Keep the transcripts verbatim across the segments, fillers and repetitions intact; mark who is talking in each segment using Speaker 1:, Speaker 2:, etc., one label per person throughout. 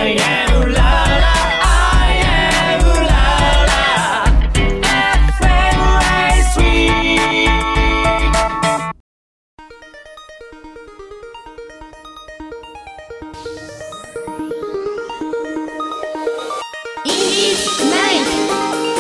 Speaker 1: I am la la I am la la エフエム ライスウィークインディーズナイト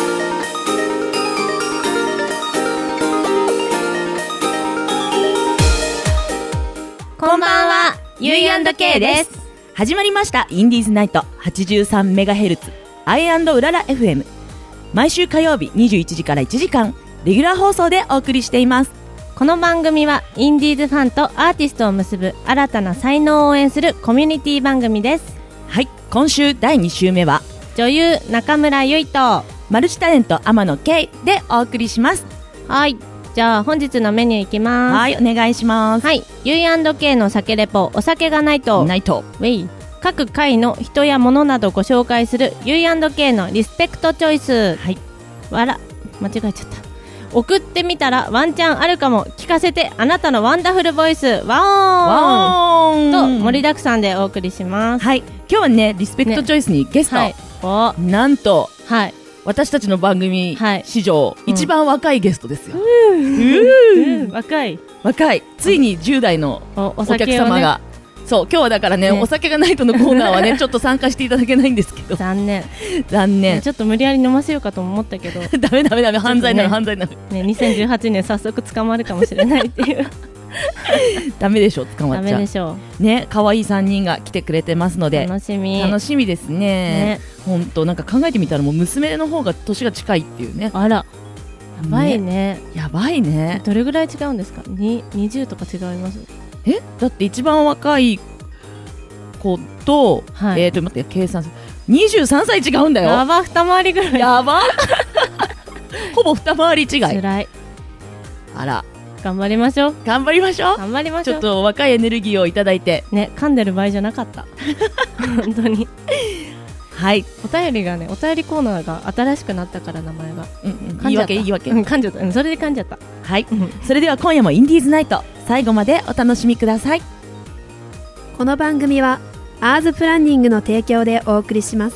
Speaker 2: こんばんは、ユーアンドケー です。
Speaker 3: 始まりましたインディーズナイト はちじゅうさんメガヘルツ アイアンド うらら エフエム。 毎週火曜日にじゅういちじからいちじかんレギュラー放送でお送りしています。
Speaker 2: この番組はインディーズファンとアーティストを結ぶ新たな才能を応援するコミュニティ番組です。
Speaker 3: はい、今週だいに週目は
Speaker 2: 女優中村ゆいと
Speaker 3: マルチタレント天野圭でお送りします。
Speaker 2: はい、じゃあ本日のメニューいきます。
Speaker 3: はい、お願いします。
Speaker 2: はい、ユーアンドケー の酒レポ、お酒がないと
Speaker 3: ないと
Speaker 2: ウェイ。各回の人や物などご紹介する ユーアンドケー のリスペクトチョイス。はい、わら間違えちゃった。送ってみたらワンチャンあるかも、聞かせてあなたのワンダフルボイス、ワーン
Speaker 3: ワーン
Speaker 2: と盛りだくさんでお送りします。
Speaker 3: はい、今日はねリスペクトチョイスにゲスト、
Speaker 2: はい、お
Speaker 3: なんと
Speaker 2: はい
Speaker 3: 私たちの番組
Speaker 2: はい
Speaker 3: 史上一番若いゲストですよ、
Speaker 2: うん、若い
Speaker 3: 若い、ついにじゅう代の
Speaker 2: お、お
Speaker 3: お
Speaker 2: 酒をね、
Speaker 3: 客様が、そう今日はだからね、
Speaker 2: ね
Speaker 3: お酒がないとのコーナーはねちょっと参加していただけないんですけど
Speaker 2: 残念
Speaker 3: 残念、
Speaker 2: ね、ちょっと無理やり飲ませようかと思ったけど
Speaker 3: ダメダメダメ、犯罪なる、
Speaker 2: ね
Speaker 3: 犯罪なる、
Speaker 2: ね、にせんじゅうはちねん早速捕まるかもしれないっていう
Speaker 3: ダメでしょ、捕ま
Speaker 2: ダ
Speaker 3: っちゃう
Speaker 2: メでしょ
Speaker 3: ね。可愛いさんにんが来てくれてますの
Speaker 2: う。
Speaker 3: で
Speaker 2: 楽しみ
Speaker 3: 楽しみですね。
Speaker 2: ね、
Speaker 3: 本当なんか考えてみたらもう娘の方が年が近いっていうね。
Speaker 2: あらやばいね。
Speaker 3: やばいね。
Speaker 2: どれぐらい違うんですか？ににじゅうとか違います？
Speaker 3: えだって一番若い子と、
Speaker 2: はい、
Speaker 3: えーと待って計算するにじゅうさんさい違うんだよ。
Speaker 2: やば、二回りぐらい
Speaker 3: やばほぼ二回り違い。
Speaker 2: つらい。
Speaker 3: あら
Speaker 2: 頑張りましょう。
Speaker 3: 頑張りましょう。
Speaker 2: 頑張りましょう。
Speaker 3: ちょっと若いエネルギーをいただいて
Speaker 2: ね、噛んでる場合じゃなかった本当に。
Speaker 3: はい、
Speaker 2: お便りがね、お便りコーナーが新しくなったから名前が、
Speaker 3: うんうん、いいわけいいわけ、
Speaker 2: うん、噛んじゃった、うん、それで噛んじゃった。
Speaker 3: はい、それでは今夜もインディーズナイト最後までお楽しみください。
Speaker 4: この番組はアーズプランニングの提供でお送りします。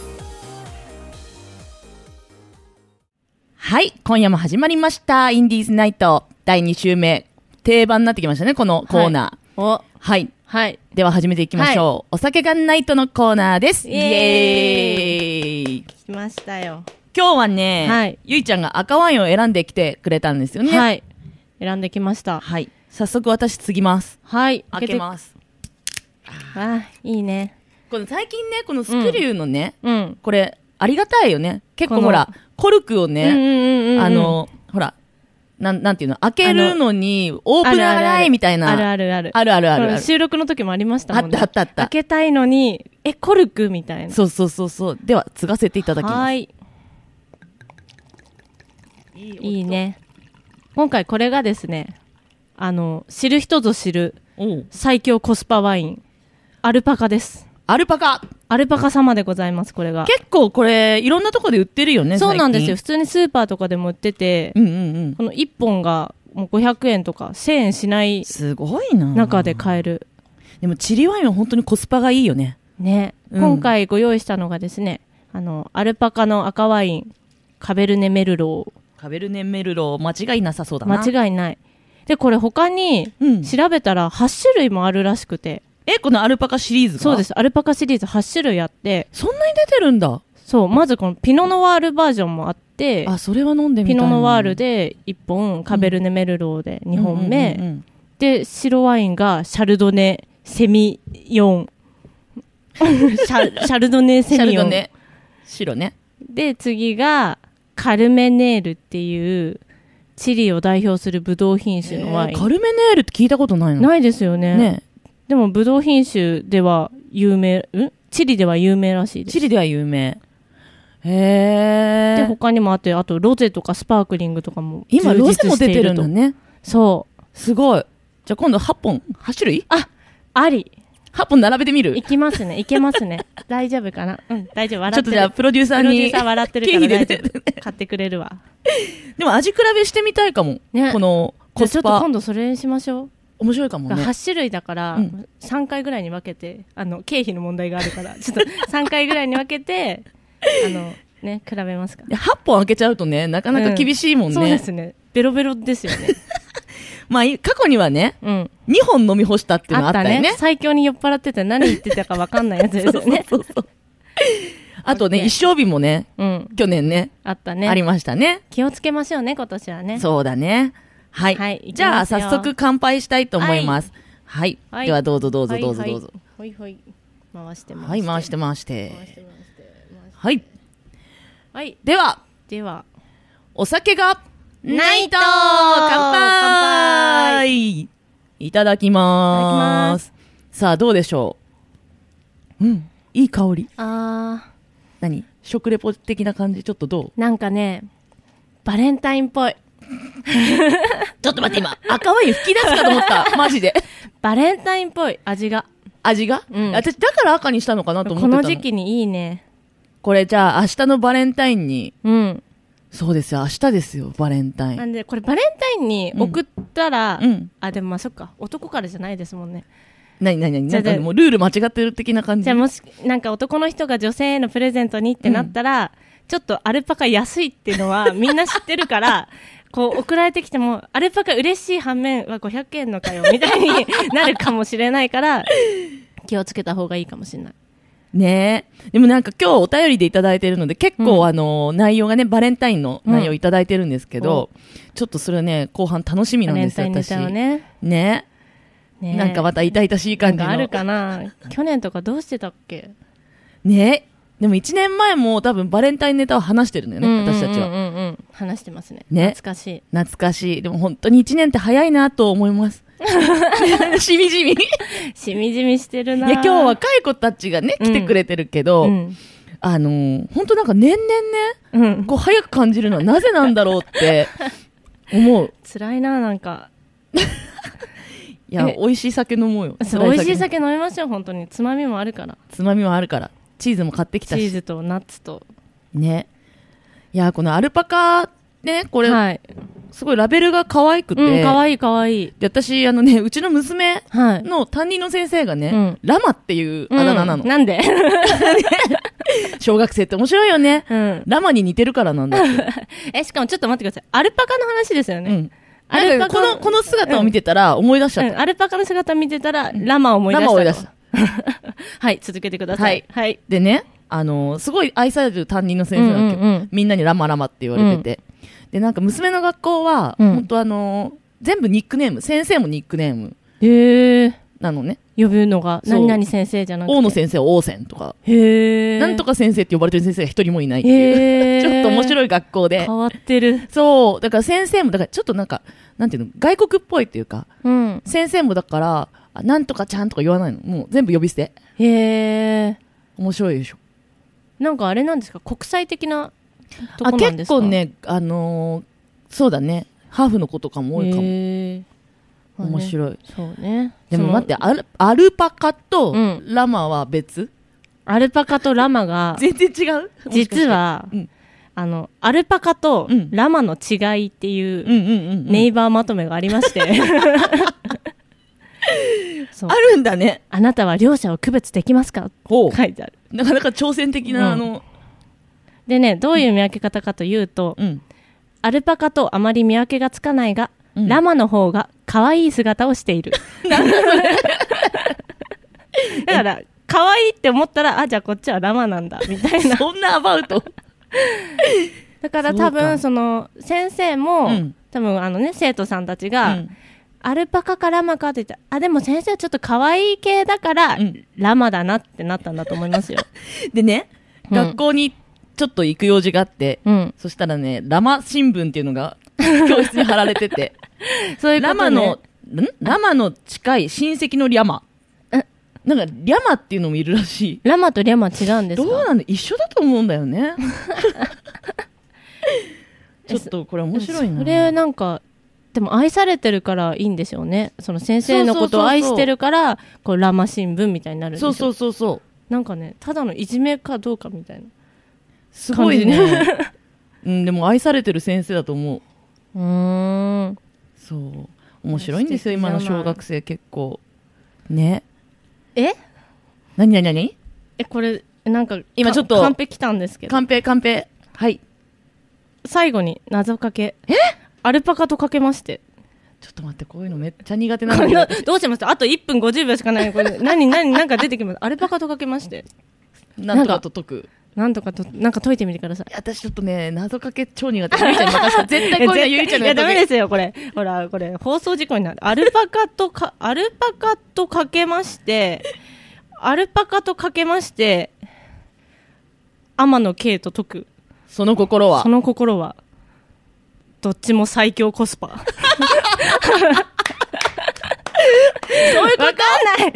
Speaker 3: はい、今夜も始まりましたインディーズナイトだいに週目、定番になってきましたねこのコーナー。
Speaker 2: はい、お
Speaker 3: はい、
Speaker 2: はい、
Speaker 3: では始めていきましょう、はい、お酒がナイトのコーナーです。
Speaker 2: イエーイ、
Speaker 3: イエーイ
Speaker 2: 来ましたよ。
Speaker 3: 今日はね、
Speaker 2: はい、
Speaker 3: ゆいちゃんが赤ワインを選んできてくれたんですよね。
Speaker 2: はい、選んできました。
Speaker 3: はい、早速私継ぎます。
Speaker 2: はい、
Speaker 3: 開けます。
Speaker 2: あ、いいね。
Speaker 3: この最近ねこのスクリューのね、
Speaker 2: うん、
Speaker 3: これありがたいよね。結構ほらコルクをね、
Speaker 2: うんうんうんうん、
Speaker 3: あのほらなんなんていうの、開けるのにオープナーがないみたいな、
Speaker 2: あるあるある
Speaker 3: あるあるあるある、
Speaker 2: 収録の時もありましたもんね。
Speaker 3: あったあったあった。
Speaker 2: 開けたいのにえコルクみたいな。
Speaker 3: そうそうそうそう。では継がせていただきます。はい。
Speaker 2: いいね。今回これがですね、あの知る人ぞ知る最強コスパワイン、アルパカです。
Speaker 3: アルパカ
Speaker 2: アルパカ様でございます。これが
Speaker 3: 結構これいろんなところで売ってるよね。
Speaker 2: そうなんですよ。普通にスーパーとかでも売ってて、
Speaker 3: うんうんうん、
Speaker 2: このいっぽんがもうごひゃくえんとかせんえんしない
Speaker 3: すごいな
Speaker 2: 中で買える。
Speaker 3: でもチリワインは本当にコスパがいいよね。
Speaker 2: ね、うん、今回ご用意したのがですね、あのアルパカの赤ワインカベルネメルロー。
Speaker 3: カベルネメルロー間違いなさそうだな。
Speaker 2: 間違いない。でこれ他に調べたらはち種類もあるらしくて、
Speaker 3: えこのアルパカシリーズが？
Speaker 2: そうです。アルパカシリーズはち種類あって。
Speaker 3: そんなに出てるんだ。
Speaker 2: そう、まずこのピノノワールバージョンもあって、
Speaker 3: あ、それは飲んでみたいな。
Speaker 2: ピノノワールでいっぽん、カベルネメルローでにほんめ、うんうんうんうん、で白ワインがシャルドネセミヨンシ, ャシャルドネセミヨン、
Speaker 3: ね、白ね。
Speaker 2: で次がカルメネールっていうチリを代表するブドウ品種のワイン、
Speaker 3: えー、カルメネールって聞いたことないの？
Speaker 2: ないですよね。
Speaker 3: ね、
Speaker 2: でもブドウ品種では有名、んチリでは有名らしいです。
Speaker 3: チリでは有名。へー。
Speaker 2: で他にもあって、あとロゼとかスパークリングとかも
Speaker 3: 今ロゼも出てるんだね。
Speaker 2: そう
Speaker 3: すごい。じゃあ今度はっぽんはち種類
Speaker 2: ああり
Speaker 3: はっぽん並べてみる？
Speaker 2: いきますねいけますね大丈夫かな。うん大丈夫。笑ってる。
Speaker 3: ちょっとじゃあプロデューサーに
Speaker 2: プロデューサー笑ってるから大丈夫買ってくれるわ。
Speaker 3: でも味比べしてみたいかも、ね、このコスパ。
Speaker 2: じゃあちょっと今度それにしましょう。
Speaker 3: 面白いかもね。
Speaker 2: はち種類だから、
Speaker 3: うん、
Speaker 2: さんかいぐらいに分けて、あの経費の問題があるからちょっとさんかいぐらいに分けてあのね比べますか。
Speaker 3: ではっぽん開けちゃうとねなかなか厳しいもんね、
Speaker 2: うん、そうですね。ベロベロですよね
Speaker 3: まあ過去にはね、
Speaker 2: うん、
Speaker 3: にほん飲み干したっていうのあったよね。あったね。
Speaker 2: 最強に酔っ払ってて何言ってたか分かんないやつですよね。
Speaker 3: そうそうそうあとね、一生日もね、うん、去年ね、
Speaker 2: あったね。
Speaker 3: ありましたね。
Speaker 2: 気をつけましょうね、今年はね。
Speaker 3: そうだね。はい。はい、じゃあ、早速乾杯したいと思います。はい。はい、では、どうぞどうぞどうぞどうぞ。
Speaker 2: はいはい。回して回して。
Speaker 3: はい、回して回して。
Speaker 2: 回して回して。
Speaker 3: はい。
Speaker 2: はい。
Speaker 3: では、
Speaker 2: では、
Speaker 3: お酒がないと乾杯いただきまーす。さあ、どうでしょう。うん。いい香り。
Speaker 2: あー。
Speaker 3: 何食レポ的な感じちょっとどう？
Speaker 2: なんかねバレンタインっぽい
Speaker 3: ちょっと待って今赤ワイン吹き出すかと思ったマジで
Speaker 2: バレンタインっぽい味が
Speaker 3: 味が、うん、私だから赤にしたのかなと思ってたの。
Speaker 2: この時期にいいね。
Speaker 3: これじゃあ明日のバレンタインに、
Speaker 2: うん、
Speaker 3: そうですよ明日ですよバレンタイン
Speaker 2: なんでこれバレンタインに送ったら、
Speaker 3: うんうん、
Speaker 2: あでもまあそっか男からじゃないですもんね。
Speaker 3: なになになになんかもうルール間違ってる的な感じ。
Speaker 2: じゃあもしなんか男の人が女性へのプレゼントにってなったら、うん、ちょっとアルパカ安いっていうのはみんな知ってるからこう送られてきてもアルパカ嬉しい反面はごひゃくえんのかよみたいになるかもしれないから気をつけた方がいいかもしれない
Speaker 3: ねえ。でもなんか今日お便りでいただいてるので結構あの、うん、内容がねバレンタインの内容いただいてるんですけど、うん、ちょっとそれね後半楽しみなんですよ。
Speaker 2: バレンタインネタをね。
Speaker 3: ねね、なんかまた痛々しい感じの
Speaker 2: なんかあるかな去年とかどうしてたっけ
Speaker 3: ね。でもいちねんまえも多分バレンタインネタを話してるのよね、うんうんうんうん、私たちは、うんうん、
Speaker 2: 話してますね。
Speaker 3: ね
Speaker 2: 懐かしい
Speaker 3: 懐かしい。でも本当にいちねんって早いなと思いますしみじみ
Speaker 2: しみじみしてるな。
Speaker 3: いや今日若い子たちがね来てくれてるけど、うん、あのー、本当なんか年々ね、うん、こう早く感じるのはなぜなんだろうって思う。
Speaker 2: 辛いななんか
Speaker 3: いや美味しい酒飲もうよ。
Speaker 2: 美味しい酒飲みましょう本当に。つまみもあるから。
Speaker 3: つまみもあるからチーズも買ってきたし。
Speaker 2: チーズとナッツと
Speaker 3: ね。いやこのアルパカねこれ、
Speaker 2: はい、
Speaker 3: すごいラベルが可愛くて、
Speaker 2: うん、可愛い可愛い。
Speaker 3: で私あのねうちの娘の担任の先生がね、はい、ラマっていうあだ名なの、
Speaker 2: うん、なんで
Speaker 3: 小学生って面白いよね、うん、ラマに似てるからなんだって
Speaker 2: えしかもちょっと待ってください。アルパカの話ですよね、うん
Speaker 3: アルパカこのこの姿を見てたら思い出しちゃった、
Speaker 2: うんうん、アルパカの姿を見てたらラマを思い出したと。ラマを思い出したはい続けてください、はいはい、
Speaker 3: でねあのー、すごい愛される担任の先生だけど、うんうんうん、みんなにラマラマって言われてて、うん、でなんか娘の学校は、うん、本当あのー、全部ニックネーム先生もニックネームへーなのね。
Speaker 2: 呼ぶのが何々先生じゃなくて
Speaker 3: 大野先生は王先とか
Speaker 2: へー
Speaker 3: なんとか先生って呼ばれてる先生が一人もいないっていうちょっと面白い学校で
Speaker 2: 変わってる。
Speaker 3: そうだから先生もだからちょっとなんかなんていうの外国っぽいっていうか、うん、先生もだからなんとかちゃんとか言わないの。もう全部呼び捨て。
Speaker 2: へー
Speaker 3: 面白いでしょ。
Speaker 2: なんかあれなんですか国際的なとこなんですか。
Speaker 3: あ結構ねあのー、そうだねハーフの子とかも多いかも。へー面白い、ね、
Speaker 2: そうね。
Speaker 3: でも待ってア ル, アルパカとラマは別、うん、
Speaker 2: アルパカとラマが
Speaker 3: 全然違う
Speaker 2: 実は、うん、あのアルパカとラマの違いっていうネイバーまとめがありまして
Speaker 3: そうあるんだね。
Speaker 2: あなたは両者を区別できますか書いてある。
Speaker 3: なかなか挑戦的な、うん、あの
Speaker 2: でねどういう見分け方かというと、うん、アルパカとあまり見分けがつかないがうん、ラマの方が可愛い姿をしているなんだそれだから可愛いって思ったらあじゃあこっちはラマなんだみたいな
Speaker 3: そんなアバウト
Speaker 2: だから多分その先生も、うん、多分あのね生徒さんたちが、うん、アルパカかラマかって言ったらあでも先生はちょっと可愛い系だから、うん、ラマだなってなったんだと思いますよ
Speaker 3: でね、うん、学校にちょっと行く用事があって、うん、そしたらねラマ新聞っていうのが教室に貼られてて
Speaker 2: そういうこと、ね、
Speaker 3: ラマのんラマの近い親戚のリャマなんかリャマっていうのもいるらしい。
Speaker 2: ラマとリャマ違うんですか。
Speaker 3: どうなんだ一緒だと思うんだよねちょっとこれ面白いな。
Speaker 2: それなんかでも愛されてるからいいんでしょうね。その先生のことを愛してるからこうラマ新聞みたいになるんでしょ。
Speaker 3: そうそうそうそう
Speaker 2: なんかねただのいじめかどうかみたいな
Speaker 3: すごいねうん、でも愛されてる先生だと思う。
Speaker 2: うーん
Speaker 3: そう面白いんですよ、今の小学生結構。ね。
Speaker 2: え
Speaker 3: なになになに
Speaker 2: え、これ、なんか、
Speaker 3: 今ちょっと
Speaker 2: カンペ来たんですけど。
Speaker 3: カンペ、カンペ。はい。
Speaker 2: 最後に謎かけ。
Speaker 3: え
Speaker 2: アルパカとかけまして。
Speaker 3: ちょっと待って、こういうのめっちゃ苦手なんだけど。
Speaker 2: どうしますあといっぷんごじゅうびょうしかない。これ、何、何、なんか出てきます。アルパカとかけまして。
Speaker 3: なんとかと解く。
Speaker 2: なんとかと、なんか解いてみてください。
Speaker 3: 私ちょっとね、謎かけ超苦手。ゆいちゃんに任せた。絶対こういうのゆいちゃんの
Speaker 2: いや、ダメですよ、これ。ほら、これ、放送事故になる。アルパカとか、アルパカとかけまして、アルパカとかけまして、天野圭と解く。
Speaker 3: その心は
Speaker 2: その心は、どっちも最強コスパ。そういうことわかんない。なんもわかんない。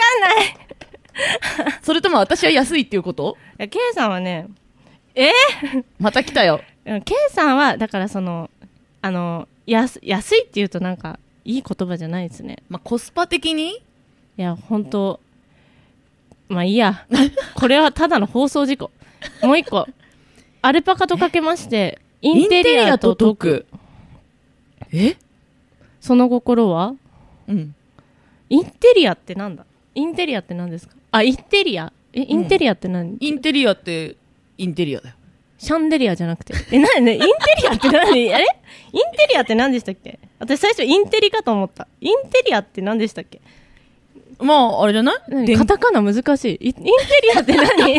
Speaker 3: それとも私は安いっていうこと？
Speaker 2: いや、K さんはね、えー、
Speaker 3: また来たよ。
Speaker 2: K さんは、だからその、あの、安、安いって言うとなんか、いい言葉じゃないですね。
Speaker 3: まあ、コスパ的に？
Speaker 2: いや、ほんと、まあいいや。これはただの放送事故。もう一個。アルパカとかけまして、インテリアと解く。
Speaker 3: え？
Speaker 2: その心は？
Speaker 3: うん。
Speaker 2: インテリアってなんだ？インテリアって何ですか？あ、インテリア。え、インテリアって何？うん、
Speaker 3: インテリアって、インテリアだよ。
Speaker 2: シャンデリアじゃなくて。え、なにね、インテリアって何？あれ？インテリアって何でしたっけ？私最初インテリかと思った。インテリアって何でしたっけ？
Speaker 3: まあ、あれじゃない？
Speaker 2: カタカナ難しい。インテリアって何？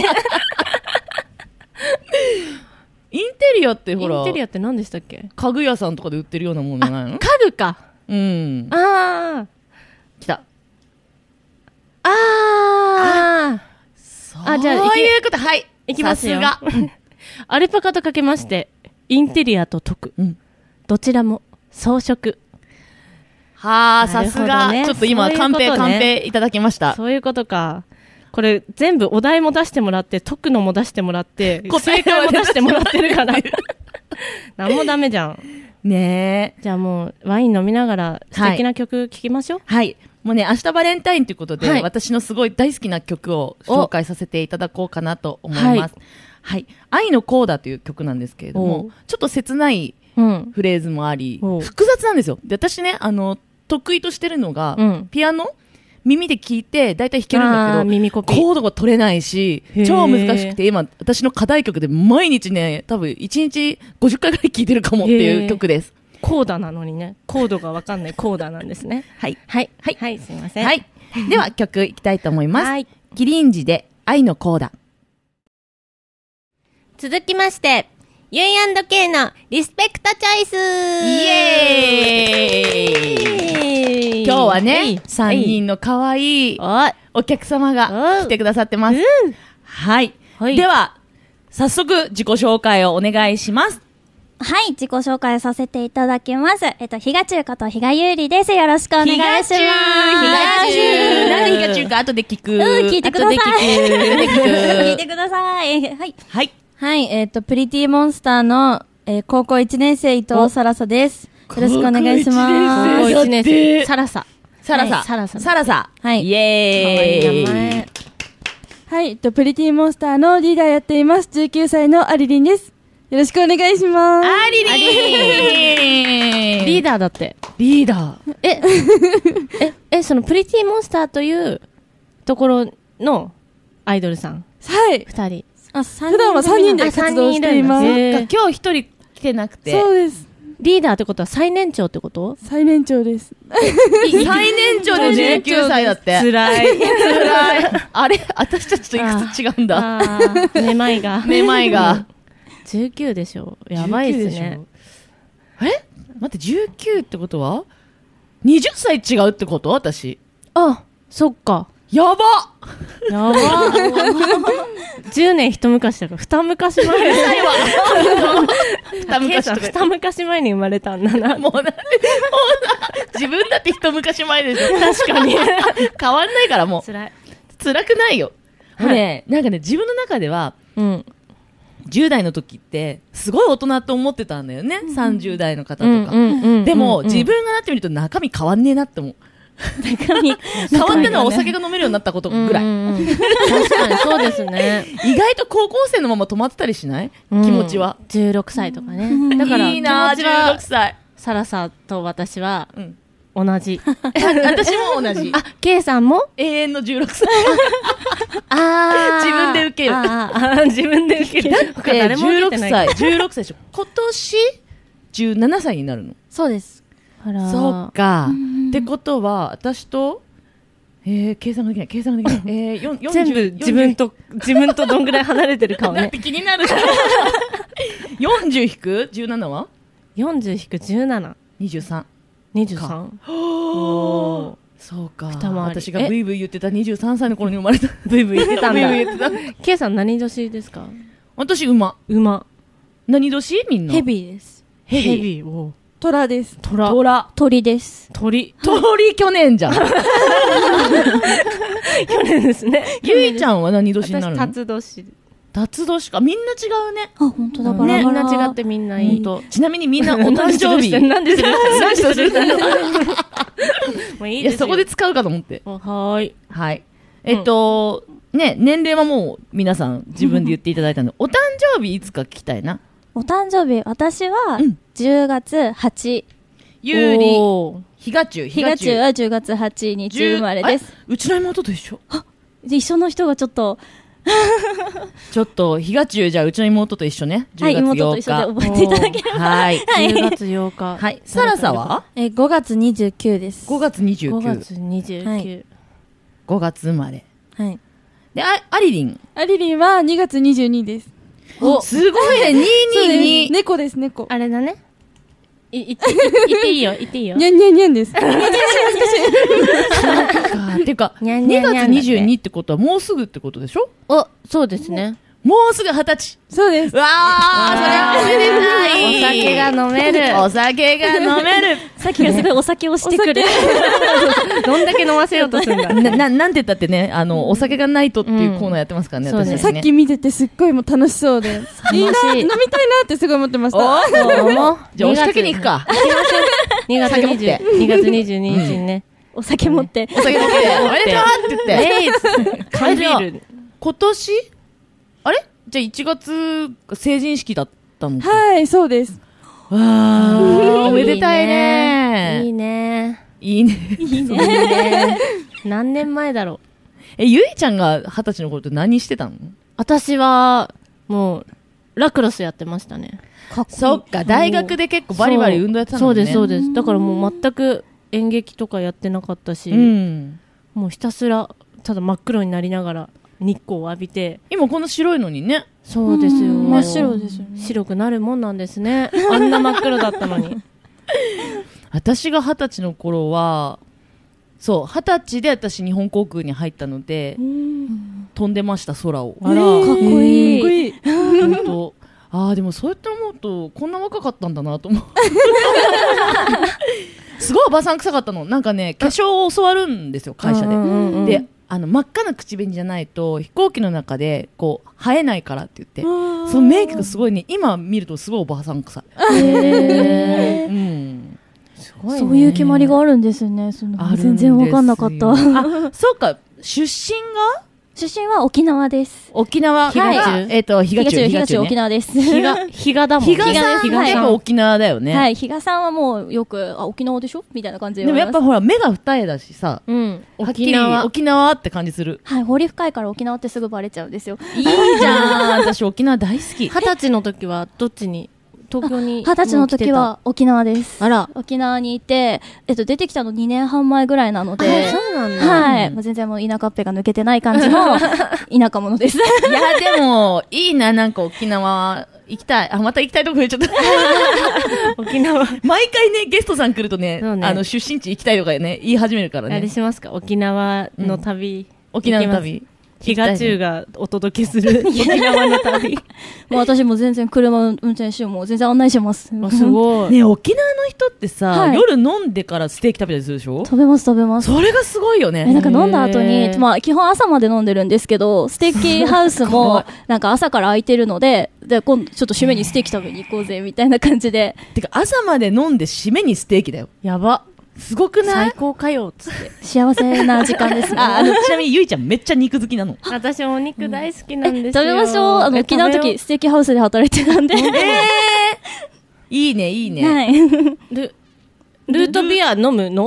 Speaker 3: インテリアってほら、
Speaker 2: インテリアって何でしたっけ？
Speaker 3: 家具屋さんとかで売ってるようなもんじゃないの？
Speaker 2: 家具か。
Speaker 3: うん。
Speaker 2: あー。
Speaker 3: 来た。
Speaker 2: あー。
Speaker 3: あ、じゃあ、そういうこと、はい。
Speaker 2: いきますよ。
Speaker 3: さすが。
Speaker 2: アルパカとかけまして、インテリアと解く。うん、どちらも装飾。
Speaker 3: はあ、さすが。ちょっと今、カンペ、カンペいただきました。
Speaker 2: そういうことか。これ、全部お題も出してもらって、解くのも出してもらって、正解も出してもらってるから。なんもダメじゃん。
Speaker 3: ねえ。
Speaker 2: じゃあもう、ワイン飲みながら、素敵な曲聴きましょう。
Speaker 3: はい。はいもうね、明日バレンタインということで、はい、私のすごい大好きな曲を紹介させていただこうかなと思います。はい。はい、愛のコーダという曲なんですけれども、ちょっと切ないフレーズもあり、うん、複雑なんですよ。で、私ね、あの、得意としてるのが、うん、ピアノ耳で聴いて大体弾けるんだけど、
Speaker 2: 耳コピ
Speaker 3: コードが取れないし、超難しくて、今、私の課題曲で毎日ね、多分いちにちごじゅっかいぐらい聴いてるかもっていう曲です。
Speaker 2: コーダなのにね、コードがわかんないコーダなんですね。
Speaker 3: はい。
Speaker 2: はい。はい。はい、すいません。
Speaker 3: はい。では、曲いきたいと思います。はい。キリンジで愛のコーダ。
Speaker 2: 続きまして、ユイ&ケー のリスペクトチョイスイ
Speaker 3: エーイ今日はね、さんにんの可愛いお客様が来てくださってます。はい。はい、では、早速自己紹介をお願いします。
Speaker 5: はい、自己紹介させていただきます。えっと、ひがちゅうことひがゆうりです。よろしくお願いします。ひがちゅう、ひ
Speaker 3: がちゅう。なんでひがちゅうか後で聞く。うん、
Speaker 5: 聞いてください。
Speaker 3: 後で聞く。
Speaker 5: 聞いてください。はい。
Speaker 3: はい。
Speaker 5: はい、えっと、プリティモンスターの、えー、高校いちねん生伊藤さらさです。よろしくお願いします。
Speaker 2: 高校いちねん生。さらさ。
Speaker 3: さらさ。
Speaker 2: さらさ。
Speaker 3: さらさ。
Speaker 5: はい。
Speaker 3: イエーイ。
Speaker 5: 名前。はい、えっと、プリティモンスターのリーダーやっています。じゅうきゅうさいのアリリンです。よろしくお願いします。
Speaker 3: アリリーン
Speaker 2: リーダーだって。
Speaker 3: リーダー。
Speaker 2: え、え、え、そのプリティモンスターというところのアイドルさん。
Speaker 5: はい。
Speaker 2: 二人。
Speaker 5: あ、三人。普段は三人で活動しています。
Speaker 3: 今日一人来てなくて。
Speaker 5: そうです。
Speaker 2: リーダーってことは最年長ってこと？
Speaker 5: 最年長です。
Speaker 3: 最年長でじゅうきゅうさいだって。
Speaker 2: 辛い。辛い。
Speaker 3: あれ私たちといくつ違うんだ。
Speaker 2: ああ、めまいが。
Speaker 3: めまいが。
Speaker 2: じゅうきゅうでしょ。やばいですね。
Speaker 3: え待って、じゅうきゅうってことはにじゅっさい違うってこと私。
Speaker 2: あ、そっか。
Speaker 3: やば
Speaker 2: やばじゅうねん一昔だから、二昔前。
Speaker 3: 二昔前。
Speaker 2: 二昔前に生まれたんだな。
Speaker 3: もうな、もうな、自分だって一昔前でしょ。
Speaker 2: 確かに。
Speaker 3: 変わんないからもう。
Speaker 2: 辛い。
Speaker 3: 辛くないよ。もうね、なんかね、自分の中では、
Speaker 2: うん。
Speaker 3: じゅう代の時ってすごい大人と思ってたんだよね、うん、さんじゅう代の方とか、
Speaker 2: うんうんうん、
Speaker 3: でも、うんうん、自分がなってみると中身変わんねえなって思う。
Speaker 2: 中身
Speaker 3: 変わったのはお酒が飲めるようになったことぐらい、
Speaker 2: うんうん、確かにそうですね。
Speaker 3: 意外と高校生のまま止まってたりしない、うん、気持ちは
Speaker 2: じゅうろくさいとかね。だから
Speaker 3: いいなじゅうろくさい。
Speaker 2: サラサと私は、
Speaker 3: うん、
Speaker 2: 同じ。
Speaker 3: 私も同じ。
Speaker 2: あ、K さんも
Speaker 3: 永遠のじゅうろくさい。
Speaker 2: あ
Speaker 3: 自分で受ける。
Speaker 2: ああ、自分で受ける。
Speaker 3: だって
Speaker 2: 他誰も受けてない
Speaker 3: じゅうろくさい。じゅうろくさいでしょ。今年、じゅうななさいになるの。
Speaker 5: そうです。
Speaker 2: あら。
Speaker 3: そっか。ってことは、私と、えー、計算ができない、計算ができない。えー、よん
Speaker 2: 全部自分と、自分とどんぐらい離れてるかをね。
Speaker 3: 気になる。よんじゅう引く じゅうなな は
Speaker 2: よんじゅう引くじゅうなな。
Speaker 3: にじゅうさん。
Speaker 2: にじゅうさん。おー。
Speaker 3: そうか。
Speaker 2: 二回り
Speaker 3: 私がブイブイ言ってたにじゅうさんさいの頃に生まれた。
Speaker 2: ブイブイ言ってたんだ。
Speaker 3: ブイブイ言ってた。
Speaker 2: K さん何年ですか？
Speaker 3: 私、馬。
Speaker 2: 馬。
Speaker 3: 何年みんな。
Speaker 5: ヘビです。
Speaker 3: ヘビ。
Speaker 2: ヘビ。おー。
Speaker 5: 虎です。
Speaker 2: 虎。
Speaker 3: 虎。
Speaker 5: 鳥です。
Speaker 2: 鳥。
Speaker 3: 鳥去年じゃん。
Speaker 2: 去年ですね。
Speaker 3: ゆいちゃんは何年になる
Speaker 2: 私、
Speaker 3: の？
Speaker 2: 辰年。
Speaker 3: 辰年か。みんな違うね。
Speaker 5: あ、本当だ、
Speaker 2: ね
Speaker 5: バラバラ。
Speaker 2: みんな違ってみんないい。
Speaker 3: ほんとちなみにみんなお誕生日。
Speaker 2: なんでそれ
Speaker 3: 何してる
Speaker 2: もういい
Speaker 3: いや、
Speaker 2: ですよ。
Speaker 3: そこで使うかと思って。
Speaker 2: はーい。
Speaker 3: はい。えっと、ね、年齢はもう皆さん自分で言っていただいたので、お誕生日いつか聞きたいな。
Speaker 5: お誕生日、私は
Speaker 3: うん
Speaker 5: じゅうがつはち。
Speaker 3: ゆうり、
Speaker 2: おー
Speaker 3: ひがちゅう、
Speaker 5: ひがちゅうはじゅうがつはちにち生まれです。
Speaker 3: あうちの妹と一緒。
Speaker 5: で一緒の人がちょっと、
Speaker 3: ちょっと、ひがちゅうじゃあうちの妹と一緒ね。
Speaker 5: はい、
Speaker 3: 10月
Speaker 5: 妹と
Speaker 3: 8
Speaker 5: 一緒で
Speaker 3: 日。
Speaker 5: 覚えていただければ。
Speaker 3: はい。
Speaker 2: じゅうがつようか。
Speaker 3: はい。サラサは
Speaker 5: え、ごがつにじゅうくです。
Speaker 3: ごがつにじゅう
Speaker 2: ご
Speaker 3: く。
Speaker 2: がつにじゅうく。
Speaker 5: はい
Speaker 3: ごがつ生まれ。
Speaker 5: はい。
Speaker 3: で、あ、ありりん。
Speaker 5: アリリンはにがつにじゅうにです。
Speaker 3: お、すごいね、に
Speaker 5: そうです
Speaker 3: にに。
Speaker 5: 猫です、猫。
Speaker 2: あれだね。い、いって、い言っていいよ、言っていいよ。
Speaker 5: にゃんにゃんにゃんです。
Speaker 3: かてか、
Speaker 2: にゃんにゃんにゃんだね
Speaker 3: にがつにじゅうにってことはもうすぐってことでしょ？
Speaker 2: お、そうですね。
Speaker 3: もうすぐはたち。
Speaker 5: そうです。
Speaker 3: うわー、それはおめでたい。
Speaker 2: お酒が飲める。
Speaker 3: お酒が飲める。
Speaker 5: さっきからすごいお酒をしてくる。
Speaker 2: どんだけ飲ませようとするんだ。
Speaker 3: な、な、なんて言ったってね、あの、お酒がないとっていうコーナーやってますからね、
Speaker 2: うん
Speaker 3: 私たちね。
Speaker 5: さっき見ててすっごいもう楽しそうで。いいな、飲みたいなってすごい思ってまし
Speaker 3: お
Speaker 5: た。
Speaker 3: ー
Speaker 2: もう
Speaker 3: じゃあ押しかけに行くか。
Speaker 2: 行きましょう。にがつにじゅう、にがつにじゅうににちにね。
Speaker 5: お酒持って。
Speaker 3: お酒飲んで、おめでとうって言って。
Speaker 2: えい缶ビール。
Speaker 3: 今年あれじゃあいちがつ成人式だったのか。
Speaker 5: はい、そうです。
Speaker 3: わー、おめでたい
Speaker 2: いい
Speaker 3: ね。
Speaker 2: ね。
Speaker 3: いいね。
Speaker 2: いいね。何年前だろう。
Speaker 3: え、ゆいちゃんが二十歳の頃って何してたの？
Speaker 2: 私は、もう、ラクロスやってましたね。
Speaker 5: かっこいい。
Speaker 3: そっか、大学で結構バリバリ運動やってたのね。
Speaker 2: そうです、そうです。だからもう全く演劇とかやってなかったし、
Speaker 3: うん。
Speaker 2: もうひたすら、ただ真っ黒になりながら日光を浴びて、
Speaker 3: 今この白いのにね。
Speaker 2: そうですよ。
Speaker 5: 真っ白ですよね。
Speaker 2: 白くなるもんなんですね。あんな真っ黒だったのに。
Speaker 3: 私が二十歳の頃は、そう、二十歳で私日本航空に入ったので、飛んでました、空を。
Speaker 2: あら、
Speaker 5: かっこいい。
Speaker 3: 本当。ああ、でもそうやって思うと、こんな若かったんだなと思う。すごいおばさん臭かったの。なんかね、化粧を教わるんですよ、会社で。
Speaker 2: うんうんうん
Speaker 3: で、あの、真っ赤な口紅じゃないと、飛行機の中で、こう、生えないからって言って、そのメイクがすごいね、今見るとすごいおばさん臭い。
Speaker 2: へー
Speaker 3: うん。
Speaker 2: すごいね
Speaker 5: そういう決まりがあるんですね。その
Speaker 3: あるんですよ
Speaker 5: 全然わかんなかった。
Speaker 3: あ、そうか、出身が
Speaker 5: 出身は沖縄です。
Speaker 3: 沖縄が、
Speaker 2: はい
Speaker 3: えっと、東中、
Speaker 5: 東中
Speaker 3: ね
Speaker 5: 沖縄です。
Speaker 2: 日が、日がだもん。
Speaker 3: 比嘉さん、
Speaker 5: 比嘉さん
Speaker 3: やっぱ沖縄だよね。
Speaker 5: はい、比嘉さんはもうよく、あ、沖縄でしょみたいな感じで
Speaker 3: でも
Speaker 5: 言われます。
Speaker 3: やっぱほら、目が二重だしさ、
Speaker 2: うん。
Speaker 3: はっきり
Speaker 2: 沖縄。
Speaker 3: 沖縄って感じする。
Speaker 5: はい、掘り深いから沖縄ってすぐバレちゃうんですよ。
Speaker 3: いいじゃん。私沖縄大好き。
Speaker 2: 二十歳の時はどっちに東京に。
Speaker 5: 二十歳の時は沖縄です。
Speaker 2: あら。
Speaker 5: 沖縄にいて、えっと、出てきたのにねんはん前ぐらいなので、
Speaker 2: あそうなんだ。
Speaker 5: はい。もう全然もう田舎っぺが抜けてない感じの田舎者です。
Speaker 3: いや、でも、いいな、なんか沖縄、行きたい。あ、また行きたいとこ増えちゃった。
Speaker 2: 沖縄。
Speaker 3: 毎回ね、ゲストさん来るとね、
Speaker 2: そうね
Speaker 3: あの、出身地行きたいとかね、言い始めるから
Speaker 2: あれ
Speaker 3: ね。
Speaker 2: しますか沖縄の旅。
Speaker 3: 沖縄の旅。
Speaker 2: 比嘉中がお届けする沖縄の旅。
Speaker 5: もう私も全然車運転手も全然案内します。
Speaker 2: あすごい。
Speaker 3: ね、沖縄の人ってさ、
Speaker 5: はい
Speaker 3: 夜飲んでからステーキ食べたりするでしょ？
Speaker 5: 食べます食べます。
Speaker 3: それがすごいよね。
Speaker 5: えなんか飲んだ後
Speaker 2: へ
Speaker 5: に、
Speaker 2: ー
Speaker 5: まあ基本朝まで飲んでるんですけど、ステーキハウスもなんか朝から空いてるので、で、今度ちょっと締めにステーキ食べに行こうぜ、みたいな感じで。
Speaker 3: てか、朝まで飲んで締めにステーキだよ。
Speaker 2: やば。
Speaker 3: すごくない
Speaker 2: 最高かよ、つって。
Speaker 5: 幸せな時間ですね。
Speaker 3: あ、あの、ちなみにゆいちゃんめっちゃ肉好きなの。
Speaker 2: 私もお肉大好きなんですよ。
Speaker 5: 食べましょう。あの、
Speaker 2: え
Speaker 5: 沖縄の
Speaker 2: 食べよ
Speaker 5: 時、ステーキハウスで働いてたんで。
Speaker 3: えいいね、いいね。
Speaker 5: はい。
Speaker 2: うルルートビア飲むの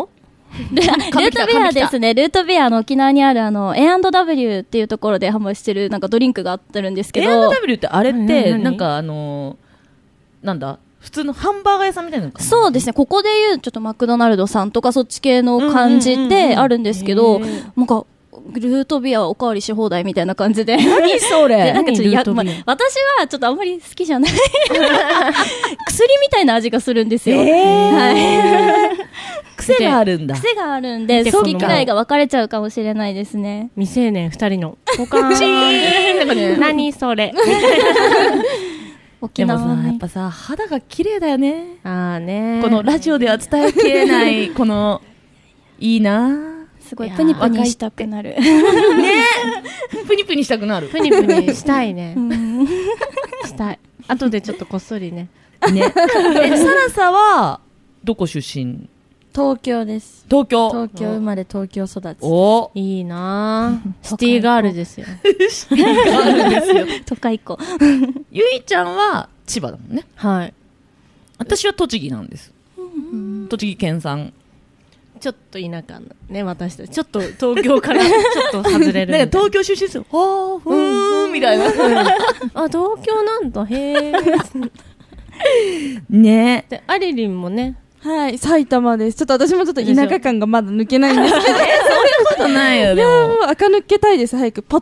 Speaker 5: ルートビアですね。ルートビアの沖縄にあるあの エーアンドダブリュー っていうところで販売してるなんかドリンクがあってるんですけど、
Speaker 3: エーアンドダブリュー ってあれっ
Speaker 2: 何
Speaker 3: て
Speaker 2: 何
Speaker 3: なんかあのー、なんだ普通のハンバーガー屋さんみたいなのかな。
Speaker 5: そうですね。ここでいうちょっとマクドナルドさんとかそっち系の感じであるんですけど、なんかルートビアはおかわりし放題みたいな感じで。
Speaker 3: 何それ
Speaker 5: でなんかちょっとや、
Speaker 2: 何ルートビア
Speaker 5: まあ、私はちょっとあんまり好きじゃない薬みたいな味がするんですよ、
Speaker 3: えー
Speaker 5: はい、
Speaker 3: 癖があるんだ。
Speaker 5: 癖があるんで
Speaker 2: で
Speaker 5: 好き嫌いが分かれちゃうかもしれないですね。
Speaker 2: 未成年二人のポカーン
Speaker 3: チーンとかね。
Speaker 2: 何それ
Speaker 5: 沖
Speaker 3: でもさ、
Speaker 5: 縄ね
Speaker 3: やっぱさ、肌が綺麗だよね。
Speaker 2: あーね
Speaker 3: このラジオでは伝えきれないこのいいな
Speaker 5: すごいプニプニしたくなる
Speaker 3: ねプニプニしたくなる
Speaker 2: プニプニしたいね
Speaker 5: うん
Speaker 2: したい後でちょっとこっそりね
Speaker 3: ねえ、サラサはどこ出身？
Speaker 6: 東京です。
Speaker 3: 東京。
Speaker 6: 東京生まれ東京育ち。
Speaker 3: お
Speaker 2: いいなぁシティガールですよ
Speaker 5: 都会っ子
Speaker 3: ゆいちゃんは千葉だもんね。
Speaker 2: はい
Speaker 3: 私は栃木なんです。栃木県産。
Speaker 2: ちょっと田舎のね私たちちょっと東京からちょっと外れるみたい
Speaker 3: なんか東京出身ですよ。はぁ、ふーん、みたいな。
Speaker 2: あ東京なんだへー
Speaker 3: ね
Speaker 2: でアリリンもね
Speaker 6: はい、埼玉です。ちょっと私もちょっと田舎感がまだ抜けないんですけど。
Speaker 3: そんなことないよ、で
Speaker 6: いやーも
Speaker 3: も。
Speaker 6: う垢抜けたいです、早く。パッ。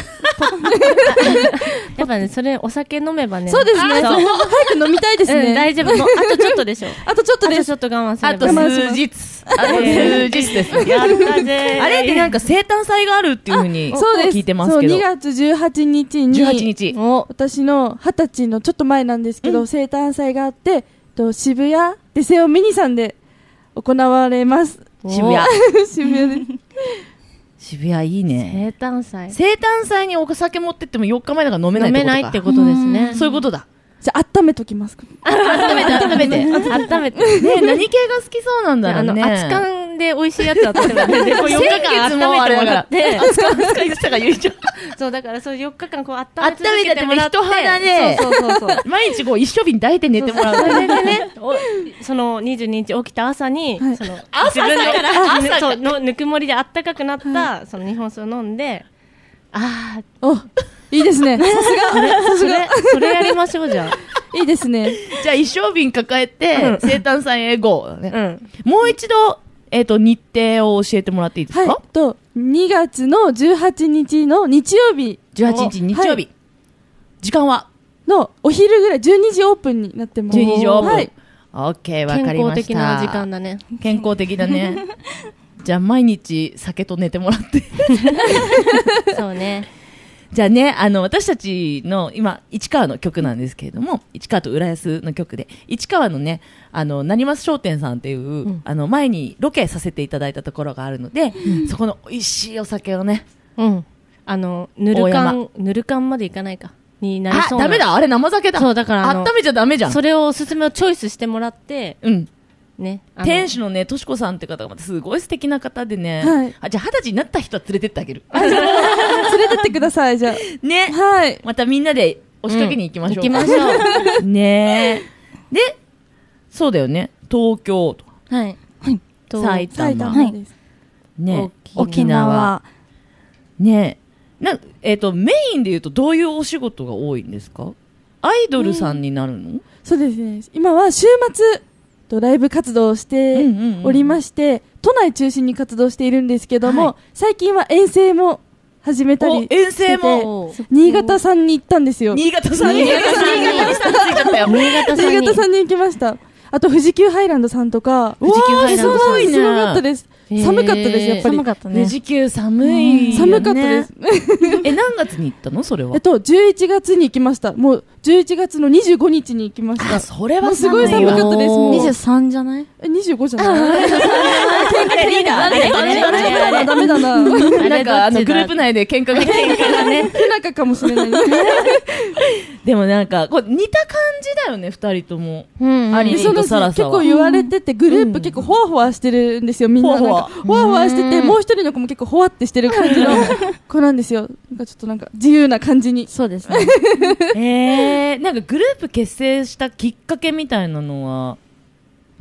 Speaker 2: やっぱねそれお酒飲めばね
Speaker 6: そうですね。
Speaker 2: そう
Speaker 6: 早く飲みたいです
Speaker 2: うん、
Speaker 6: ね。
Speaker 2: 大丈夫もうあとちょっとでしょ
Speaker 6: あとちょっとです。
Speaker 2: あとちょっと我慢す
Speaker 3: あと
Speaker 2: れば
Speaker 3: 数日。あと数日です。
Speaker 2: やったぜー
Speaker 3: あれってなんか生誕祭があるっていうふうに
Speaker 6: そうです。
Speaker 3: 聞いてます
Speaker 6: そう、
Speaker 3: けど。
Speaker 6: にがつじゅうはちにちに。
Speaker 3: じゅうはちにち。
Speaker 2: お
Speaker 6: 私のはたちのちょっと前なんですけど、生誕祭があって、と渋谷でセオミニさんで行われます。
Speaker 3: 渋谷。
Speaker 6: 渋谷で。
Speaker 3: 渋谷いいね。
Speaker 2: 生誕祭
Speaker 3: 生誕祭にお酒持ってってもよっかまえだから飲めない
Speaker 2: 飲
Speaker 3: ってことか。
Speaker 2: めないってことですね
Speaker 3: そういうことだ。
Speaker 6: じゃあ、温めときますか。
Speaker 3: 温めて温めて。ね
Speaker 2: 温めて
Speaker 3: え、何系が好きそうなんだろ
Speaker 2: あの
Speaker 3: うね。
Speaker 2: 熱燗で美味しいやつは例えばねでこうよっかかん
Speaker 3: 先月も
Speaker 2: 温めてもらって
Speaker 3: 熱燗扱い言ってたからゆいちゃん。
Speaker 2: そうだからそうよっかかんこう温め
Speaker 3: 温
Speaker 2: 続け
Speaker 3: めて
Speaker 2: てもらって
Speaker 3: 人肌で
Speaker 2: そうそうそうそう
Speaker 3: 毎日こう一升瓶抱いて寝てもらう。
Speaker 2: それでね、おそのにじゅうににち起きた朝に、
Speaker 6: はい
Speaker 2: その
Speaker 3: 朝
Speaker 2: 自分の
Speaker 3: から
Speaker 2: あ
Speaker 3: 朝から
Speaker 2: そうのぬくもりであったかくなった、その日本酒を飲んで、ああ、
Speaker 6: お、いいですね。さすが。
Speaker 2: それそれやりましょうじゃ
Speaker 6: いいですね。
Speaker 3: じゃあ一升瓶抱えて、生誕祭へ ゴーだね
Speaker 2: あ。うん。
Speaker 3: もう一度、えっと、日程を教えてもらっていいです
Speaker 6: はい
Speaker 3: か？。
Speaker 6: と、にがつのじゅうはちにちの日曜日
Speaker 3: じゅうはちにち日曜
Speaker 6: は
Speaker 3: 日。時間は
Speaker 6: のお昼ぐらい、じゅうにじオープンになってます。
Speaker 3: じゅうにじオープン。
Speaker 6: はい。
Speaker 3: オッケー、わ
Speaker 2: 健
Speaker 3: かりました。
Speaker 2: 康的な時間だね。
Speaker 3: 健康的だね。じゃあ毎日酒と寝てもらって。
Speaker 2: そうね。
Speaker 3: じゃあね、あの、私たちの今、市川の曲なんですけれども、市川と浦安の曲で、市川のね、あの、成増商店さんっていう、
Speaker 2: ん
Speaker 3: あの、前にロケさせていただいたところがあるので、そこの美味しいお酒をね、
Speaker 2: うん。あのぬる
Speaker 3: 大山
Speaker 2: 缶ぬる缶までいかないかになり
Speaker 3: あ、
Speaker 2: そうな。
Speaker 3: ダメだ、あれ生酒だ。
Speaker 2: そうだからあの
Speaker 3: 温めちゃダメじゃん。
Speaker 2: それをおすすめをチョイスしてもらって
Speaker 3: うん。
Speaker 2: ね。あの
Speaker 3: 店主のね、としこさんって方がまたすごい素敵な方でね、
Speaker 6: はい
Speaker 3: あ、じゃあ二十歳になった人は連れてってあげる。
Speaker 6: 連れてってください、じゃ
Speaker 3: ね。
Speaker 6: あ。はい。
Speaker 3: またみんなで押しかけに行きましょう。
Speaker 2: 行きましょう。
Speaker 3: ねえ。で、そうだよね。東京とか、
Speaker 2: はい。と
Speaker 3: 埼玉、
Speaker 6: 埼玉です。
Speaker 3: ね、
Speaker 2: 沖
Speaker 3: 沖縄。ねえ。な、えっ、と、メインで言うとどういうお仕事が多いんですか？アイドルさんになるの？
Speaker 6: そうですね。今は週末、とライブ活動をして
Speaker 3: うんうんうん
Speaker 6: おりまして、都内中心に活動しているんですけども、
Speaker 3: はい
Speaker 6: 最近は遠征も始めたり
Speaker 3: お遠征も
Speaker 6: してて新潟さんに行ったんですよ。
Speaker 3: 新潟さんに。新潟さんに。新潟さんについちゃったよ。
Speaker 2: 新潟さんに
Speaker 6: 新潟さんに行きました。あと富士急ハイランドさんとか、
Speaker 2: 富士急ハイランドさん
Speaker 6: すごいすごかったです。
Speaker 2: へー
Speaker 6: 寒かったです、やっぱり。
Speaker 2: 寒かったね
Speaker 3: 富士急寒い、ね。
Speaker 6: 寒かったです。
Speaker 3: え、何月に行ったのそれは。
Speaker 6: えっと、じゅういちがつに行きました。もう、じゅういちがつのにじゅうごにちに行きました。
Speaker 3: あ、それは
Speaker 6: もうすごい寒かったです。もうにじゅうさんじゃないえ、にじゅうごじゃない
Speaker 3: あれリーダーあれ
Speaker 2: あれ
Speaker 6: ダメだな、ダメだな。
Speaker 2: あれ
Speaker 3: なんかあの
Speaker 2: どっちだ
Speaker 3: グループ内で喧嘩が喧嘩がね。
Speaker 6: 不仲かもしれない。
Speaker 3: でもなんかこう似た感じだよね二人とも。
Speaker 2: うん
Speaker 3: あり
Speaker 6: でそうです
Speaker 3: サラサは
Speaker 6: 結構言われてて、グループ結構ほわほわしてるんですよ、みんな。なんか
Speaker 3: ほわほわ
Speaker 6: ほわほわしてて、もう一人の子も結構ほわってしてる感じの子なんですよ。なんかちょっとなんか自由な感じに。
Speaker 2: そうですね。
Speaker 3: えー、なんかグループ結成したきっかけみたいなのは。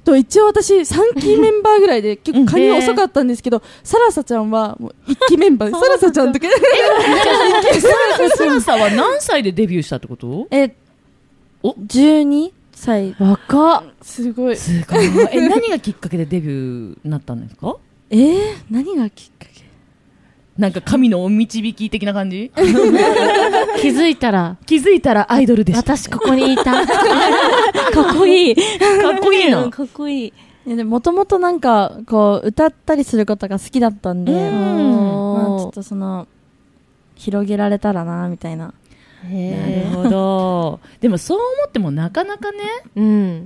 Speaker 6: と一応私さんきメンバーぐらいで結構加入遅かったんですけど、サラサちゃんはもういっきメンバーでサラサちゃんとか
Speaker 3: サラサは何歳でデビューしたってこと？
Speaker 6: え
Speaker 3: お
Speaker 6: じゅうにさい。
Speaker 2: 若っ。
Speaker 6: すごい。
Speaker 3: すごい。え、何がきっかけでデビューになったんですか？
Speaker 6: えー、何がきっかけ？
Speaker 3: なんか神のお導き的な感じ？
Speaker 2: 気づいたら
Speaker 3: 気づいたらアイドルでした。
Speaker 2: 私ここにいた。か
Speaker 5: かっこいい。
Speaker 3: かっこいいな。
Speaker 5: かっこいい。
Speaker 6: いやでももともとなんかこう歌ったりすることが好きだったんで、
Speaker 3: うん
Speaker 6: まあ、ちょっとその広げられたらなみたいな。
Speaker 3: なるほど。でもそう思ってもなかなかね、
Speaker 2: うん。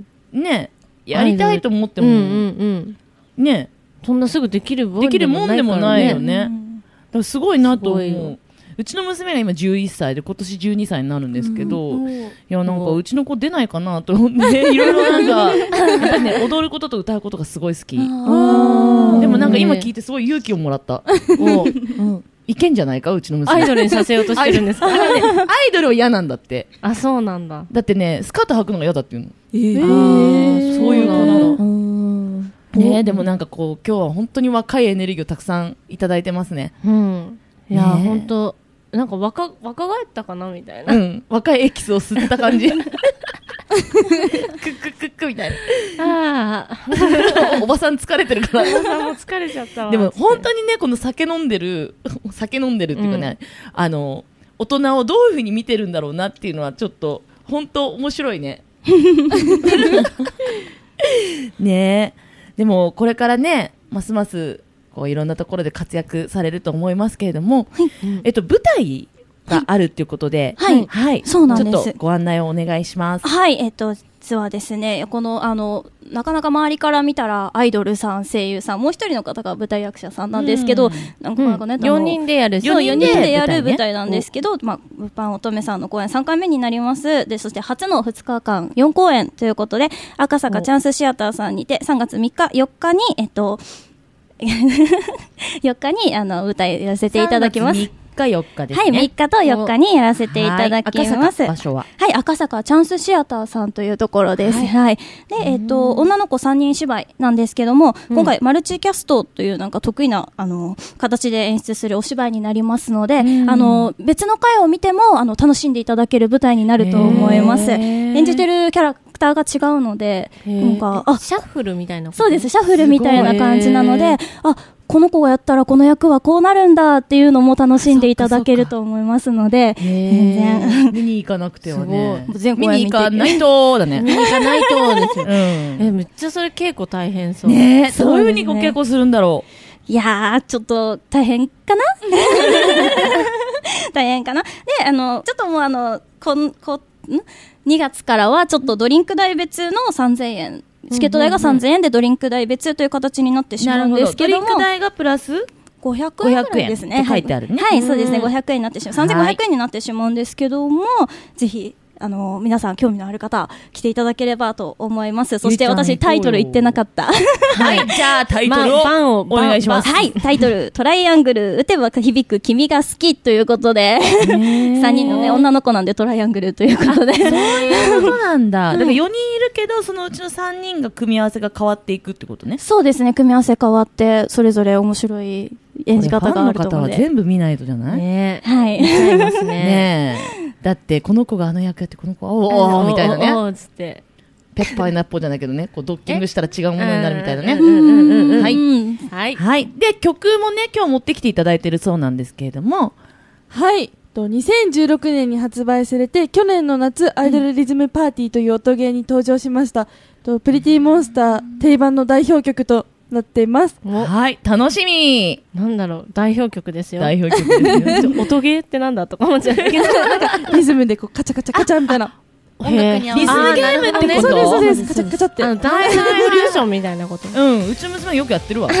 Speaker 3: ね、やりたいと思っても、
Speaker 2: うんうんうん。
Speaker 3: ね、
Speaker 2: そんなすぐできる
Speaker 3: できるもんでもないよね。だからすごいなと思
Speaker 2: すご
Speaker 3: う。うちの娘が今じゅういっさいで今年じゅうにさいになるんですけど、
Speaker 6: うん
Speaker 3: いやなんかうちの子出ないかなと思っていろいろなんかやっぱりね踊ることと歌うことがすごい好き。で
Speaker 6: あ
Speaker 3: もなんか今聞いてすごい勇気をもらった。お
Speaker 6: うん
Speaker 3: いけんじゃないかうちの娘。
Speaker 2: アイドルにさせようとしてるんですか？
Speaker 3: アイドルねアイドルは嫌なんだって。
Speaker 2: あ、そうなんだ。
Speaker 3: だってねスカート履くのが嫌だっていうの。
Speaker 6: えー
Speaker 3: あーそういう子なの。
Speaker 6: うん
Speaker 3: ねえでもなんかこう今日は本当に若いエネルギーをたくさんいただいてますね。
Speaker 2: うん。いや、
Speaker 3: ねえ
Speaker 2: ほんと、なんか若、若返ったかなみたいな。
Speaker 3: うん若いエキスを吸った感じ。クッククックみたいな。
Speaker 2: ああ。
Speaker 3: おばさん疲れてるから。
Speaker 2: おばさんも疲れちゃったわ。
Speaker 3: でも本当にねこの酒飲んでる酒飲んでるっていうかね、あの大人をどういう風に見てるんだろうなっていうのはちょっと本当面白いね。ねえでもこれからねますますこういろんなところで活躍されると思いますけれども、えっと舞台があるっていうことで、
Speaker 5: はい
Speaker 3: はい、
Speaker 5: そうなんです
Speaker 3: ちょっとご案内をお願いします。
Speaker 5: はい、えっと、実はですね、この、あの、なかなか周りから見たら、アイドルさん、声優さん、もう一人の方が舞台役者さんなんですけど、なんかなんかね、
Speaker 2: よにんでやるし。
Speaker 5: そう、よにんでやる
Speaker 3: 舞台ね
Speaker 5: 舞台なんですけど、まあ、物販乙女さんの公演さんかいめになります。で、そして初のふつかかんよんこうえんということで、赤坂チャンスシアターさんにて、さんがつみっか、よっかに、えっと、よっかに、あの、舞台やらせていただきます。
Speaker 3: さんがつみっかよっかですね。
Speaker 5: はい、みっかとよっかにやらせていただき
Speaker 3: はい
Speaker 5: ます。
Speaker 3: 赤坂場所は
Speaker 5: はい、赤坂チャンスシアターさんというところです。はい。で、えっと、女の子さんにん芝居なんですけども、今回マルチキャストというなんか得意な、あの、形で演出するお芝居になりますので、あの、別の回を見ても、あの、楽しんでいただける舞台になると思います。演じてるキャラクターが違うので、なんか、あ、
Speaker 2: シャッフルみたいなこと。
Speaker 5: そうです、シャッフルみたいな感じなので、あ、この子がやったらこの役はこうなるんだっていうのも楽しんでいただけると思いますので、全然。
Speaker 3: 見に行かなくてはね。
Speaker 5: 全
Speaker 3: 見に行かないとだね。
Speaker 2: 見に行かないとですよ。
Speaker 3: うん。
Speaker 2: え、めっちゃそれ稽古大変そう。
Speaker 3: ねえ、
Speaker 5: そう
Speaker 3: どういうふうに
Speaker 5: ですね
Speaker 3: ご稽古するんだろ
Speaker 5: いやー、ちょっと大変かな大変かなで、あの、ちょっともうあの、こん、こ、んにがつからはちょっとドリンク代別のさんぜんえん。チケット代がさんぜんえんでドリンク代別という形になってしまうんですけども。
Speaker 3: ドリンク代がプラス
Speaker 5: ごひゃくえんぐらいですね。
Speaker 3: って書いてあるね
Speaker 5: はい、
Speaker 3: うん
Speaker 5: そうですね。ごひゃくえんになってしまう。さんぜんごひゃくえんになってしまうんですけども、ぜひ、あの、皆さん興味のある方、来ていただければと思います。そして私タイトル言ってなかった。
Speaker 3: はい。じゃあタイトル
Speaker 2: まあ番を
Speaker 3: をお願いします。
Speaker 5: はい、タイトル、トライアングル、打てば響く君が好きということで、さんにんのね、女の子なんでトライアングルということで。
Speaker 3: そういうことなんだ。だからよにんいるけど、そのうちのさんにんが組み合わせが変わっていくってことね。
Speaker 5: そうですね、組み合わせ変わって、それぞれ面白い演じ方があると
Speaker 3: これファンの方は
Speaker 2: ね
Speaker 3: 全部見ないとじゃない？
Speaker 2: ねえ。
Speaker 5: はい。
Speaker 2: 見ちゃいますね。
Speaker 3: ねえ。だってこの子があの役やってこの子はおーおーみたいなね。
Speaker 2: おーおーつって。
Speaker 3: ペッパーになっぽじゃないけどね、こうドッキングしたら違うものになるみたいなね。
Speaker 2: うんうんうんうん。
Speaker 3: はい
Speaker 5: うん
Speaker 2: はい。
Speaker 3: はい。で、曲もね、今日持ってきていただいてるそうなんですけれども、
Speaker 6: はい。とにせんじゅうろくねんに発売されて、去年の夏、アイドルリズムパーティーという音ゲーに登場しました。とプリティモンスター定番の代表曲となっています。
Speaker 3: はい、楽しみ
Speaker 2: なんだろう、代表曲ですよ。
Speaker 3: 代表曲ですよ。
Speaker 2: 音ゲーってなんだとか思っちゃうけど。
Speaker 6: リズムでこうカチャカチャカチャみたいな。
Speaker 5: 音楽に合わせて
Speaker 3: リズムゲームってこと？
Speaker 6: そうです、そうです。カチャカチャって。
Speaker 2: あの、ダンスレボリューションみたいなこと。
Speaker 3: うん、うちの娘よくやってるわ。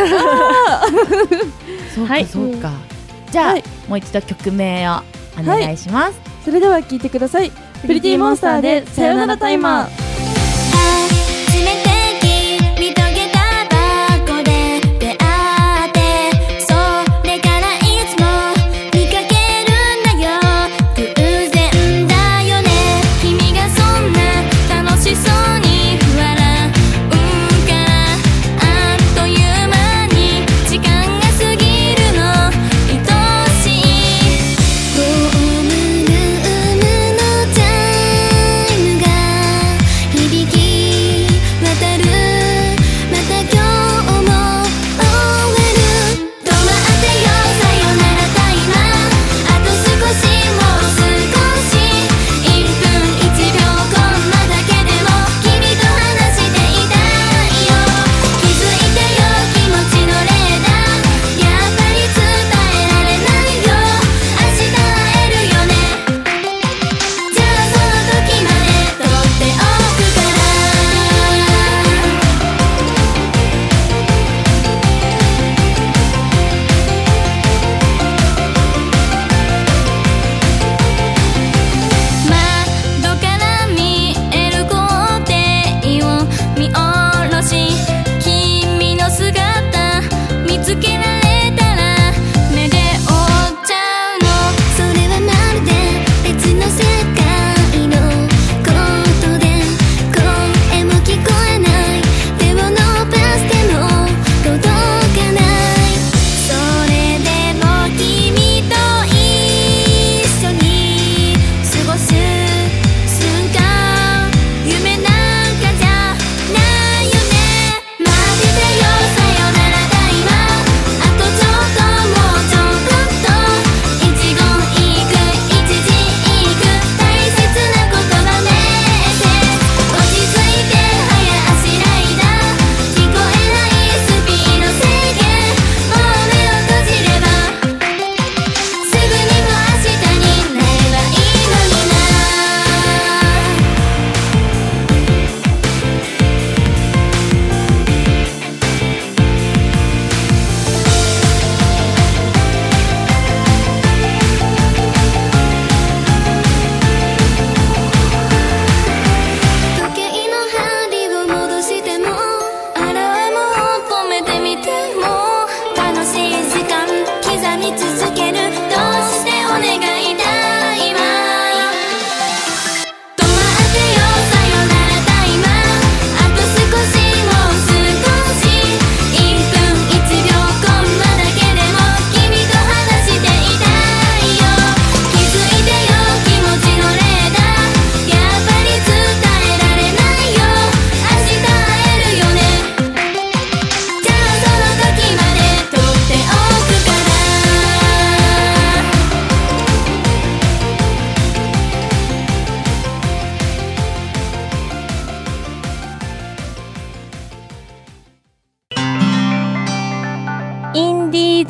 Speaker 3: そうか、
Speaker 2: はい
Speaker 3: そうか。じゃあ、
Speaker 6: はい
Speaker 3: もう一度曲名をお願いします。
Speaker 6: それでは聴いてください。プリティモンスターでさよならタイマー。
Speaker 1: 初めて見遂げたバコで出会ってそれからいつも見かけるんだよ偶然だよね君がそんな楽しそうに笑うか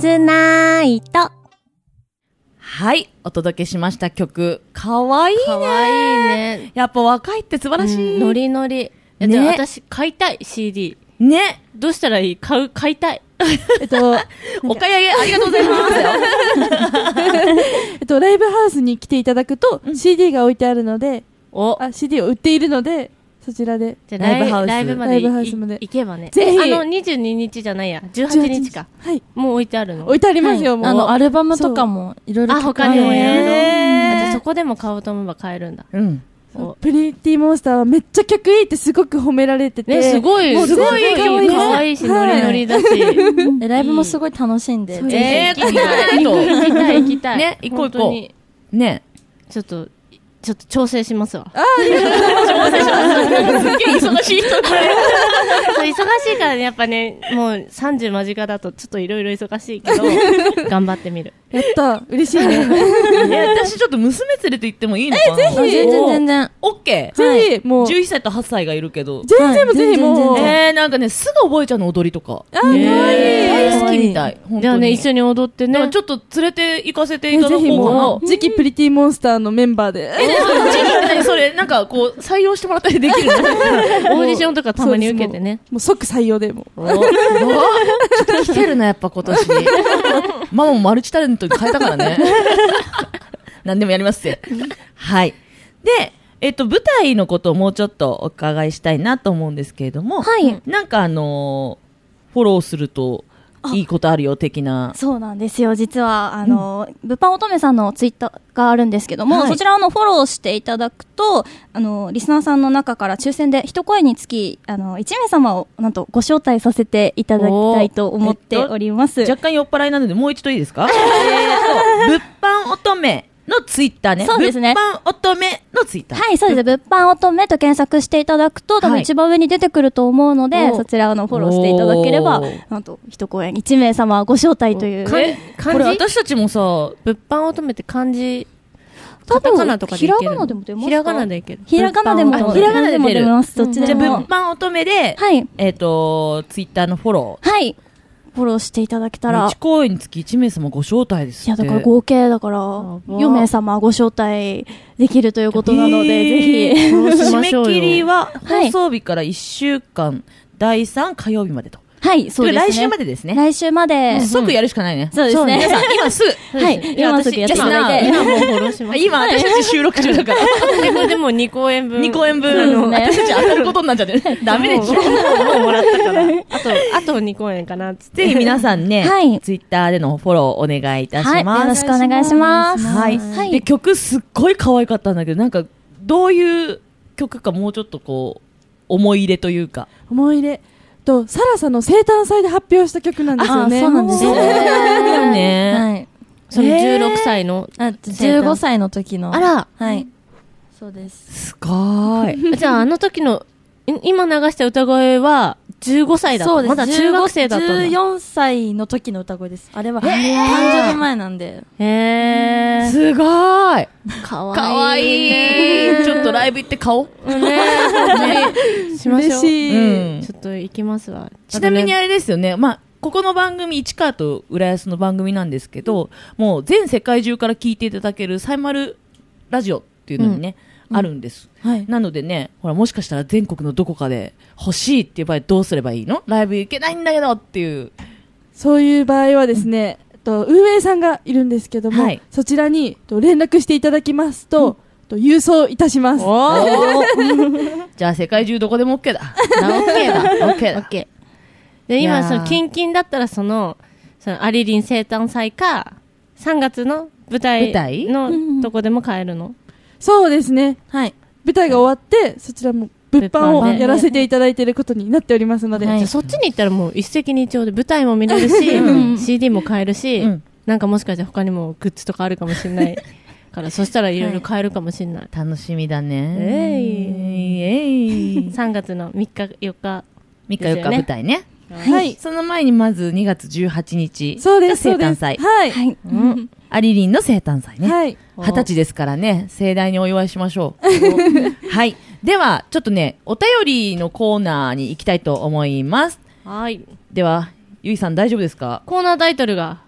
Speaker 1: ツナイト。
Speaker 3: はい、お届けしました曲。かわいいね。
Speaker 2: かわいいね。
Speaker 3: やっぱ若いって素晴らしい。
Speaker 2: うん、ノリノリ。ね、じゃあ私買いたい シーディー。
Speaker 3: ね。
Speaker 2: どうしたらいい？買う、買いたい。
Speaker 6: えっと、
Speaker 3: お買い上げありがとうございます
Speaker 6: えっと、ライブハウスに来ていただくと、
Speaker 3: うん、
Speaker 6: シーディー が置いてあるので、
Speaker 2: お
Speaker 6: あ、シーディー を売っているので、そちらで。
Speaker 2: じゃあライブハウス。ライブまで行けばね。
Speaker 6: ぜひ。
Speaker 2: あの、にじゅうににちじゃないや。じゅうはちにちか。
Speaker 6: はい。
Speaker 2: もう置いてあるの？
Speaker 6: 置いてありますよ、はい、もう。
Speaker 5: あの、アルバムとかも、いろいろ。
Speaker 2: あ、他にもやるの？じゃあそこでも買おうと思えば買えるんだ。
Speaker 3: うん。
Speaker 6: プリティモンスターはめっちゃ曲いいってすごく褒められてて。
Speaker 2: ね、すごい、
Speaker 6: すごい
Speaker 2: 可愛い。可愛いし、ノリノリだし。
Speaker 5: ライブもすごい楽しんで。
Speaker 2: えー、行きたい。行きたい、行きたい。
Speaker 3: ね、行こう行こう。ね。
Speaker 2: ちょっと、ちょっと調整しますわ。
Speaker 6: ああ、いいですね。調整します。
Speaker 3: すげえ忙しい人これ。
Speaker 2: そう、忙しいからね、やっぱね、もうさんじゅう間近だとちょっといろいろ忙しいけど、頑張ってみる。
Speaker 6: やった嬉しいね。
Speaker 3: 私ちょっと娘連れて行ってもいいのかな？
Speaker 6: え、ぜひ。
Speaker 5: 全然全然。
Speaker 3: オッケー。
Speaker 6: ぜひ、もう。
Speaker 3: じゅういっさいとはっさいがいるけど。
Speaker 6: 全然もぜひもう。
Speaker 3: えー、なんかね、すぐ覚えちゃうの踊りとか。
Speaker 6: あー、かわいい。
Speaker 3: 大好きみたい。
Speaker 2: じゃあね、一緒に踊ってね。
Speaker 3: ちょっと連れて行かせていただこうかな。
Speaker 6: ぜひもう、次期プリティモンスターのメンバーで。
Speaker 3: え、それ、なんかこう、採用してもらったりできるの？
Speaker 2: オーディションとかたまに受けてね。
Speaker 6: もう即採用でも。
Speaker 3: ちょっと来てるな、やっぱ今年。ママもマルチタレントに変えたからね。何でもやりますって。はい。で、えっと、舞台のことをもうちょっとお伺いしたいなと思うんですけれども、
Speaker 5: はい。
Speaker 3: なんかあのー、フォローすると、いいことあるよ的な。
Speaker 5: そうなんですよ。実は、あの、うん、物販乙女さんのツイッターがあるんですけども、はい、そちらのフォローしていただくと、あの、リスナーさんの中から抽選で一声につき、あの、いちめいさまをなんとご招待させていただきたいと思っております。
Speaker 3: えっと、若干酔っ払いなのでもう一度いいですか？えーと、物販乙女のツイッターね。
Speaker 5: そうですね。
Speaker 3: 物販乙女のツイッター。
Speaker 5: はい、そうです。物販乙女と検索していただくと、多分一番上に出てくると思うので、はい、そちらのフォローしていただければ、なんと、一公演いちめいさまご招待という。
Speaker 3: え、これ私たちもさ、
Speaker 2: 物販乙女って漢字、
Speaker 5: カタカ
Speaker 2: ナとかでいける。
Speaker 5: ひらがなでも出ますか？
Speaker 2: ひらがなでいける。
Speaker 5: ひらがなでも、ひらがなでも出ます。どっちでも。
Speaker 3: じゃあ、物販乙女で、はい。えっと、ツイッターのフォロ
Speaker 5: ー。はい。フォローしていただけたら。
Speaker 3: いち公演につきいちめいさまご招待ですって。
Speaker 5: いや、だから合計だから、よめいさまご招待できるということなので、ぜひ。
Speaker 3: 締め切りは、放送日からいっしゅうかん、だいさん火曜日までと。
Speaker 5: はい、そうですね。
Speaker 3: 来週までですね。
Speaker 5: 来週まで。
Speaker 3: 即やるしかないね。
Speaker 5: そうですね。
Speaker 3: 皆さん、今すぐ。
Speaker 5: はい、今すぐやっていただいて。
Speaker 2: 今もうフォローします。
Speaker 3: 今、私たち収録中だから。
Speaker 2: これでもに公演分。
Speaker 3: に公演分。私たち当たることになっちゃって。ダメでしょ。も
Speaker 2: うもらったから。あと、あとに公演かな。
Speaker 3: ぜひ皆さんね、ツイッターでのフォローお願いいたします。
Speaker 5: よろしくお願いします。
Speaker 3: はい。で、曲すっごい可愛かったんだけど、なんか、どういう曲かもうちょっとこう、思い入れというか。
Speaker 6: 思い入れ。とサラサの生誕祭で発表した曲なんですよね。
Speaker 5: そうなんですよ
Speaker 3: ね。
Speaker 5: はい。
Speaker 2: そのじゅうろくさいの、
Speaker 5: あ、じゅうごさいの時の。
Speaker 2: あら、
Speaker 5: はい。そうです。
Speaker 3: すごーい。
Speaker 2: じゃああの時の今流した歌声はじゅうごさいだった。まだ中学生だったんだ。
Speaker 5: じゅうよんさいの時の歌声です。あれは誕生日前なんで。
Speaker 2: へー。
Speaker 3: すごーい。
Speaker 2: かわいい。
Speaker 3: かわいい。ちょっとライブ行って買おう。
Speaker 2: ねえ。しましょう。
Speaker 6: 嬉しい。
Speaker 2: うん。ちょっと行きますわ。
Speaker 3: ちなみにあれですよね。まあ、ここの番組、市川と浦安の番組なんですけど、もう全世界中から聞いていただけるサイマルラジオっていうのにね、あるんです、はい、なのでね、ほらもしかしたら全国のどこかで欲しいっていう場合どうすればいいの？ライブ行けないんだけどっていう、
Speaker 6: そういう場合はですね、うん、と運営さんがいるんですけども、はい、そちらにと連絡していただきますと、うん、と郵送いたします。
Speaker 3: じゃあ世界中どこでも OK だ。
Speaker 2: OK だ。OK だ。OK。で今そのキンキンだったらそのそのアリリン生誕祭かさんがつの舞台のとこでも買えるの？
Speaker 6: そうですね。はい。舞台が終わって、そちらも物販をやらせていただいていることになっておりますので。
Speaker 2: はい、じゃあそっちに行ったらもう一石二鳥で舞台も見れるし、うん、シーディー も買えるし、うん、なんかもしかして他にもグッズとかあるかもしれないから、そしたらいろいろ買えるかもしれない。はい、
Speaker 3: 楽しみだね。
Speaker 2: えい、えい。さんがつのみっかよっか、
Speaker 3: みっかよっか舞台ね。
Speaker 6: はい。
Speaker 3: その前にまずにがつじゅうはちにち。
Speaker 6: そうです。
Speaker 3: 生誕祭。
Speaker 6: はい。はい。
Speaker 3: うん。アリリンの生誕祭ね。
Speaker 6: はい。
Speaker 3: 二十歳ですからね、盛大にお祝いしましょう。はい。では、ちょっとね、お便りのコーナーに行きたいと思います。
Speaker 2: はい。
Speaker 3: では、ゆいさん大丈夫ですか？
Speaker 2: コーナータイトルが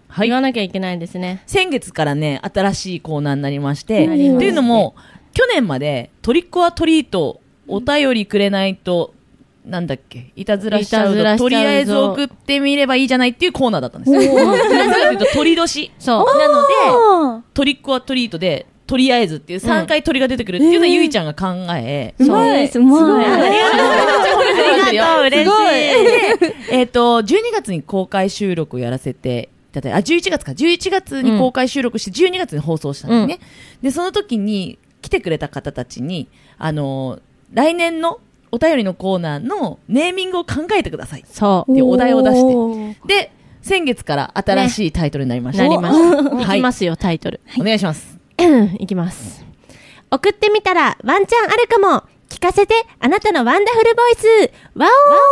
Speaker 3: はい。
Speaker 2: 言わなきゃいけないんですね。
Speaker 3: 先月からね、新しいコーナーになりまして、
Speaker 2: なりまして
Speaker 3: っていうのも、去年までトリックオアトリート、お便りくれないと、なんだっけ、いたずらしちゃうと、
Speaker 2: いたずらしちゃうぞ
Speaker 3: とりあえず送ってみればいいじゃないっていうコーナーだったんですよ。なぜかというと、鳥年。
Speaker 2: そう。
Speaker 3: なので、
Speaker 5: あ
Speaker 3: トリックオアトリートで、とりあえずっていうさんかい鳥が出てくるっていうのをゆいちゃんが考え、
Speaker 5: ーうまいです、うまい。
Speaker 2: ありがとう、嬉しい。
Speaker 3: えっと、じゅうにがつに公開収録をやらせていただいて、あ、じゅういちがつか、じゅういちがつに公開収録して、じゅうにがつに放送したんですね。で、その時に来てくれた方たちに、あの、来年のお便りのコーナーのネーミングを考えてください。
Speaker 2: そう。
Speaker 3: っていうお題を出して
Speaker 5: おー
Speaker 3: で、先月から新しいタイトルになりました。
Speaker 2: なりました。い
Speaker 3: はい
Speaker 2: きますよ、タイトル。
Speaker 3: お願いします。
Speaker 2: いきます。送ってみたらワンチャンあるかも。聞かせて、あなたのワンダフルボイス。ワ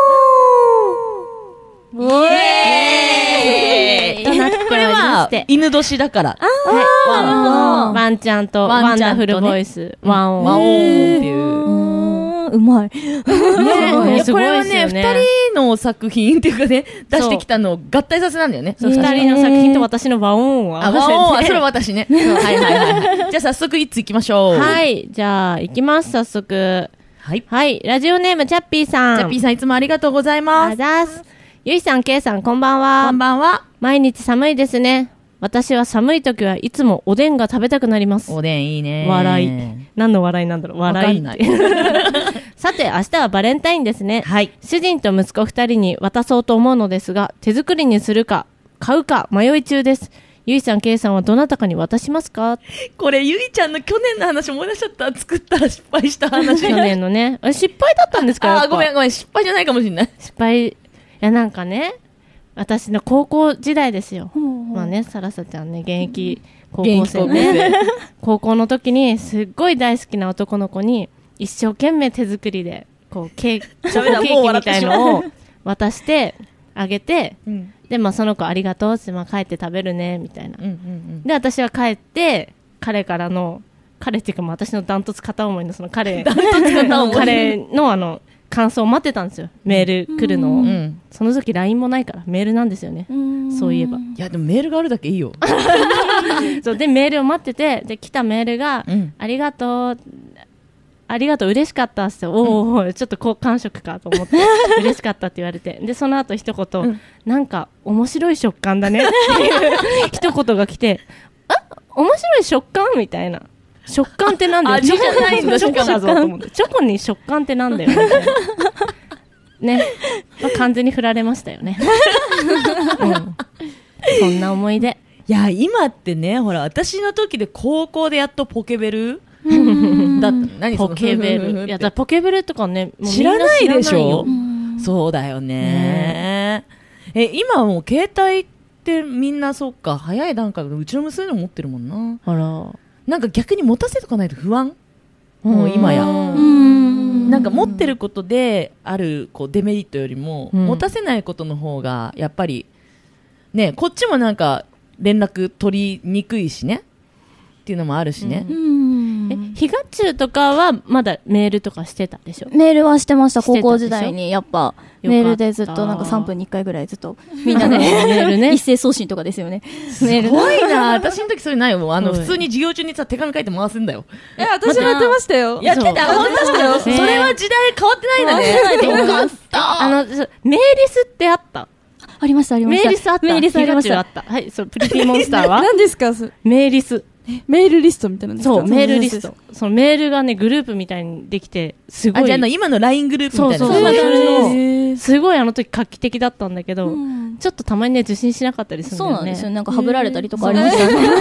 Speaker 2: オー
Speaker 3: イエーイ
Speaker 2: となっており
Speaker 3: これ
Speaker 2: ま
Speaker 3: は
Speaker 2: して、
Speaker 3: 犬年だから。
Speaker 2: はい
Speaker 3: ワンオン
Speaker 2: ワンちゃんと
Speaker 3: ワンちゃんとね
Speaker 2: ワンダフルボイス。ワンオン。
Speaker 3: ワンオンっていう。
Speaker 5: うーんうまい。
Speaker 3: ねいや
Speaker 2: すごい
Speaker 3: これはね、
Speaker 2: ですよね
Speaker 3: 二人の作品っていうかね、出してきたのを合体させたんだよね。
Speaker 2: そう、
Speaker 5: へー
Speaker 2: 二人の作品と私のワオンを合
Speaker 3: あ、
Speaker 2: わせて。
Speaker 3: ワンオンは、それは私ね。はいはいはいはい。じゃあ早速いつ行きましょう。。
Speaker 2: はいい。じゃあ、行きます、早速。
Speaker 3: はい。
Speaker 2: はい。ラジオネーム、チャッピーさん。
Speaker 3: ジャッピーさんいつもありがとうござい
Speaker 2: あ
Speaker 3: ます。
Speaker 2: ざーす。ゆいさん、けいさん、こんばんは。
Speaker 3: こんばんは。
Speaker 2: 毎日寒いですね。私は寒い時はいつもおでんが食べたくなります。
Speaker 3: おでんいいね。
Speaker 2: 笑い。何の笑いなんだろう、笑いって。
Speaker 3: わかんない
Speaker 2: さて、明日はバレンタインですね。
Speaker 3: はい。
Speaker 2: 主人と息子二人に渡そうと思うのですが、手作りにするか、買うか迷い中です。ゆいさん、けいさんはどなたかに渡しますか？
Speaker 3: これ、ゆいちゃんの去年の話思い出しちゃった。作ったら失敗した話。
Speaker 2: 去年のね。あれ失敗だったんですか？やっ
Speaker 3: あー、
Speaker 2: ぱ
Speaker 3: ごめんごめん。失敗じゃないかもしれない。
Speaker 2: 失敗。いや、なんかね、私の高校時代ですよ。
Speaker 5: ほうほう
Speaker 2: まあね、さらさちゃんね、現役高
Speaker 3: 現
Speaker 2: 校生
Speaker 3: 役高校生
Speaker 2: ね。高校の時に、すっごい大好きな男の子に、一生懸命手作りで、こう、ケーキ、チョコケーキみたいのを渡して、あげて、
Speaker 3: うん。
Speaker 2: で、まあその子ありがとうって、まあ帰って食べるね、みたいな
Speaker 3: うん。うんうん。
Speaker 2: で、私は帰って、彼からの、彼っていうかもう私のダントツ片思いのその彼、
Speaker 3: ダントツ片思い
Speaker 2: 彼のあの、感想を待ってたんですよ。メール来るのを。
Speaker 3: うん。
Speaker 2: その時 ライン もないから、メールなんですよね。そういえば。
Speaker 3: いや、でもメールがあるだけいいよ。
Speaker 2: そう、で、メールを待ってて、で、来たメールが、
Speaker 3: うん。
Speaker 2: ありがとう、ありがとう、嬉しかったっすよ。おーおー、ちょっと好感触かと思って、嬉しかったって言われて。で、その後一言、
Speaker 3: うん
Speaker 2: なんか、面白い食感だねっていう一言が来て、あ面白い食感みたいな。食感ってなんだよ。
Speaker 3: 味じゃないんだ
Speaker 2: チョコだぞと思って。チョコに食感ってなんだよみたいな。ね。まあ、完全に振られましたよね。うん。そんな思い出。
Speaker 3: いや、今ってね、ほら、私の時で高校でやっとポケベルだった。何その
Speaker 2: ポケベ
Speaker 3: ふふふふっ
Speaker 2: ル。
Speaker 3: て
Speaker 2: いや、だポケベルとかね、もうみんな
Speaker 3: 知らないでし
Speaker 2: 知らないよ
Speaker 3: ょ。そうだよね。え、今もう携帯ってみんなそっか、早い段階でうちの娘も持ってるもんな。
Speaker 2: あら。
Speaker 3: なんか逆に持たせとかないと不安。もう今や。
Speaker 2: うん
Speaker 3: なんか持ってることであるこうデメリットよりも、
Speaker 2: うん
Speaker 3: 持たせないことの方がやっぱりね、こっちもなんか連絡取りにくいしねっていうのもあるしね。
Speaker 2: え、ヒガチュウとかはまだメールとかしてたでしょ？
Speaker 5: メールはしてました、
Speaker 2: してた
Speaker 5: 高校時代に。やっぱ、
Speaker 2: よかった
Speaker 5: メールでずっとなんかさんぷんにいっかいぐらいずっと、みんなで、
Speaker 2: メールね
Speaker 5: 一斉送信とかですよね。
Speaker 3: すごいな。私の時それないよ。あの、
Speaker 2: はい
Speaker 3: 普通に授業中にさ、手紙書いて回すんだよ。
Speaker 6: え、私もやってましたよ。
Speaker 3: やってた、
Speaker 2: そう
Speaker 3: 本当だよ。そ
Speaker 2: ね
Speaker 3: れは時代変わってないんだね。よかった。
Speaker 2: あの、そうメーリスってあった？
Speaker 5: ありました、ありました。
Speaker 2: メーリスあった？
Speaker 5: メーリスありました
Speaker 2: ヒガチュウあ。った。はい、そう、プリティモンスターは
Speaker 6: 何ですかそ
Speaker 2: メーリス。
Speaker 6: メールリストみたいなのですか
Speaker 2: そう、メールリス
Speaker 6: そう
Speaker 2: ト。そのメールがね、グループみたいにできて、すごい。
Speaker 3: あ、じゃああの、今の ライン グループみたいな。
Speaker 2: そうそうそう
Speaker 6: そうそう
Speaker 2: そう
Speaker 6: へー
Speaker 2: すごいあの時画期的だったんだけど、
Speaker 5: うん
Speaker 2: ちょっとたまにね、受信しなかったりするんだよね。
Speaker 5: そうなんですよ。なんか、はぶられたりとかありましたね。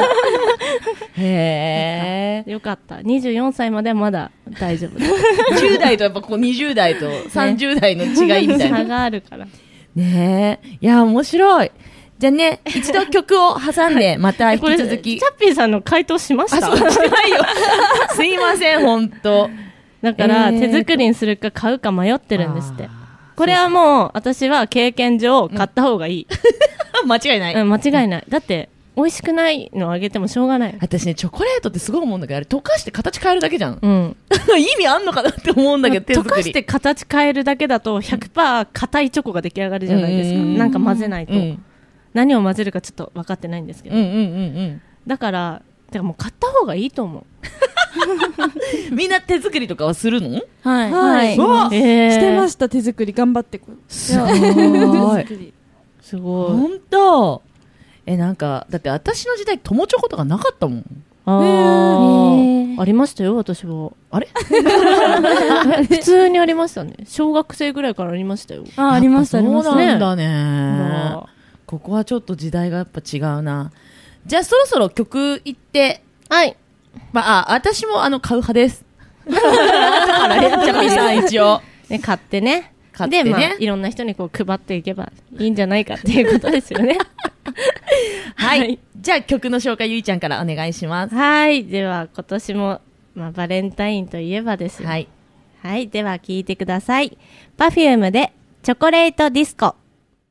Speaker 3: へー。
Speaker 2: よかった。にじゅうよんさいまではまだ大丈夫だ。
Speaker 3: じゅう代とやっぱこうにじゅう代とさんじゅう代の違いみたいな。
Speaker 2: 差があるから。
Speaker 3: ねえ。いや、面白い。じゃあね、一度曲を挟んで、また引
Speaker 2: これ、チ
Speaker 3: き続き。
Speaker 2: ャッピーさんの回答しまし
Speaker 3: あ、
Speaker 2: た
Speaker 3: そうしてないよ。すいません、ほんと。
Speaker 2: だから、
Speaker 3: えー
Speaker 2: 手作りにするか買うか迷ってるんですって
Speaker 3: あ。
Speaker 2: これはもう、私は経験上、買った方がいい。
Speaker 3: 間違いない。
Speaker 2: うん、間違いない。だって、美味しくないのあげてもしょうがない。
Speaker 3: 私ね、チョコレートってすごい思うんだけど、あれ溶かして形変えるだけじゃん。
Speaker 2: うん。
Speaker 3: 意味あんのかなって思うんだけど、手
Speaker 2: 溶
Speaker 3: 作り。
Speaker 2: かして形変えるだけだとひゃくパーセント硬いチョコが出来上がるじゃないですか。
Speaker 3: うん
Speaker 2: なんか混ぜないと。
Speaker 3: うん
Speaker 2: 何を混ぜるかちょっと分かってないんですけど、
Speaker 3: うんうんうんうん
Speaker 2: だからだからもう買った方がいいと思う。
Speaker 3: みんな手作りとかはするの？
Speaker 6: はい。
Speaker 5: はい
Speaker 3: わ
Speaker 2: えー
Speaker 6: してました手作り頑張ってこう。
Speaker 3: すごい
Speaker 6: 手作り。
Speaker 2: すごい。
Speaker 3: ほんとえなんかだって私の時代友チョコとかなかったもん。
Speaker 2: あ
Speaker 5: へー
Speaker 2: ーありましたよ私は。
Speaker 3: あれ
Speaker 2: 普通にありましたね。小学生ぐらいからありましたよ。
Speaker 5: あ、ありました、ありました。
Speaker 3: そうなんだ
Speaker 2: ほ
Speaker 3: ね
Speaker 2: ら
Speaker 3: ここはちょっと時代がやっぱ違うな。じゃあそろそろ曲いって
Speaker 2: はい。
Speaker 3: まあ、あ私もあの買う派です。だからね、チャピさん一応。
Speaker 2: ね、買ってね。
Speaker 3: 買ってね
Speaker 2: で、まあ、いろんな人にこう配っていけばいいんじゃないかっていうことですよね。
Speaker 3: はい、
Speaker 2: はい
Speaker 3: じゃあ曲の紹介ゆいちゃんからお願いします。
Speaker 2: はい。では、今年も、まあ、バレンタインといえばですよ。
Speaker 3: はい。
Speaker 2: はい。では、聴いてください。Perfume で、チョコレートディスコ。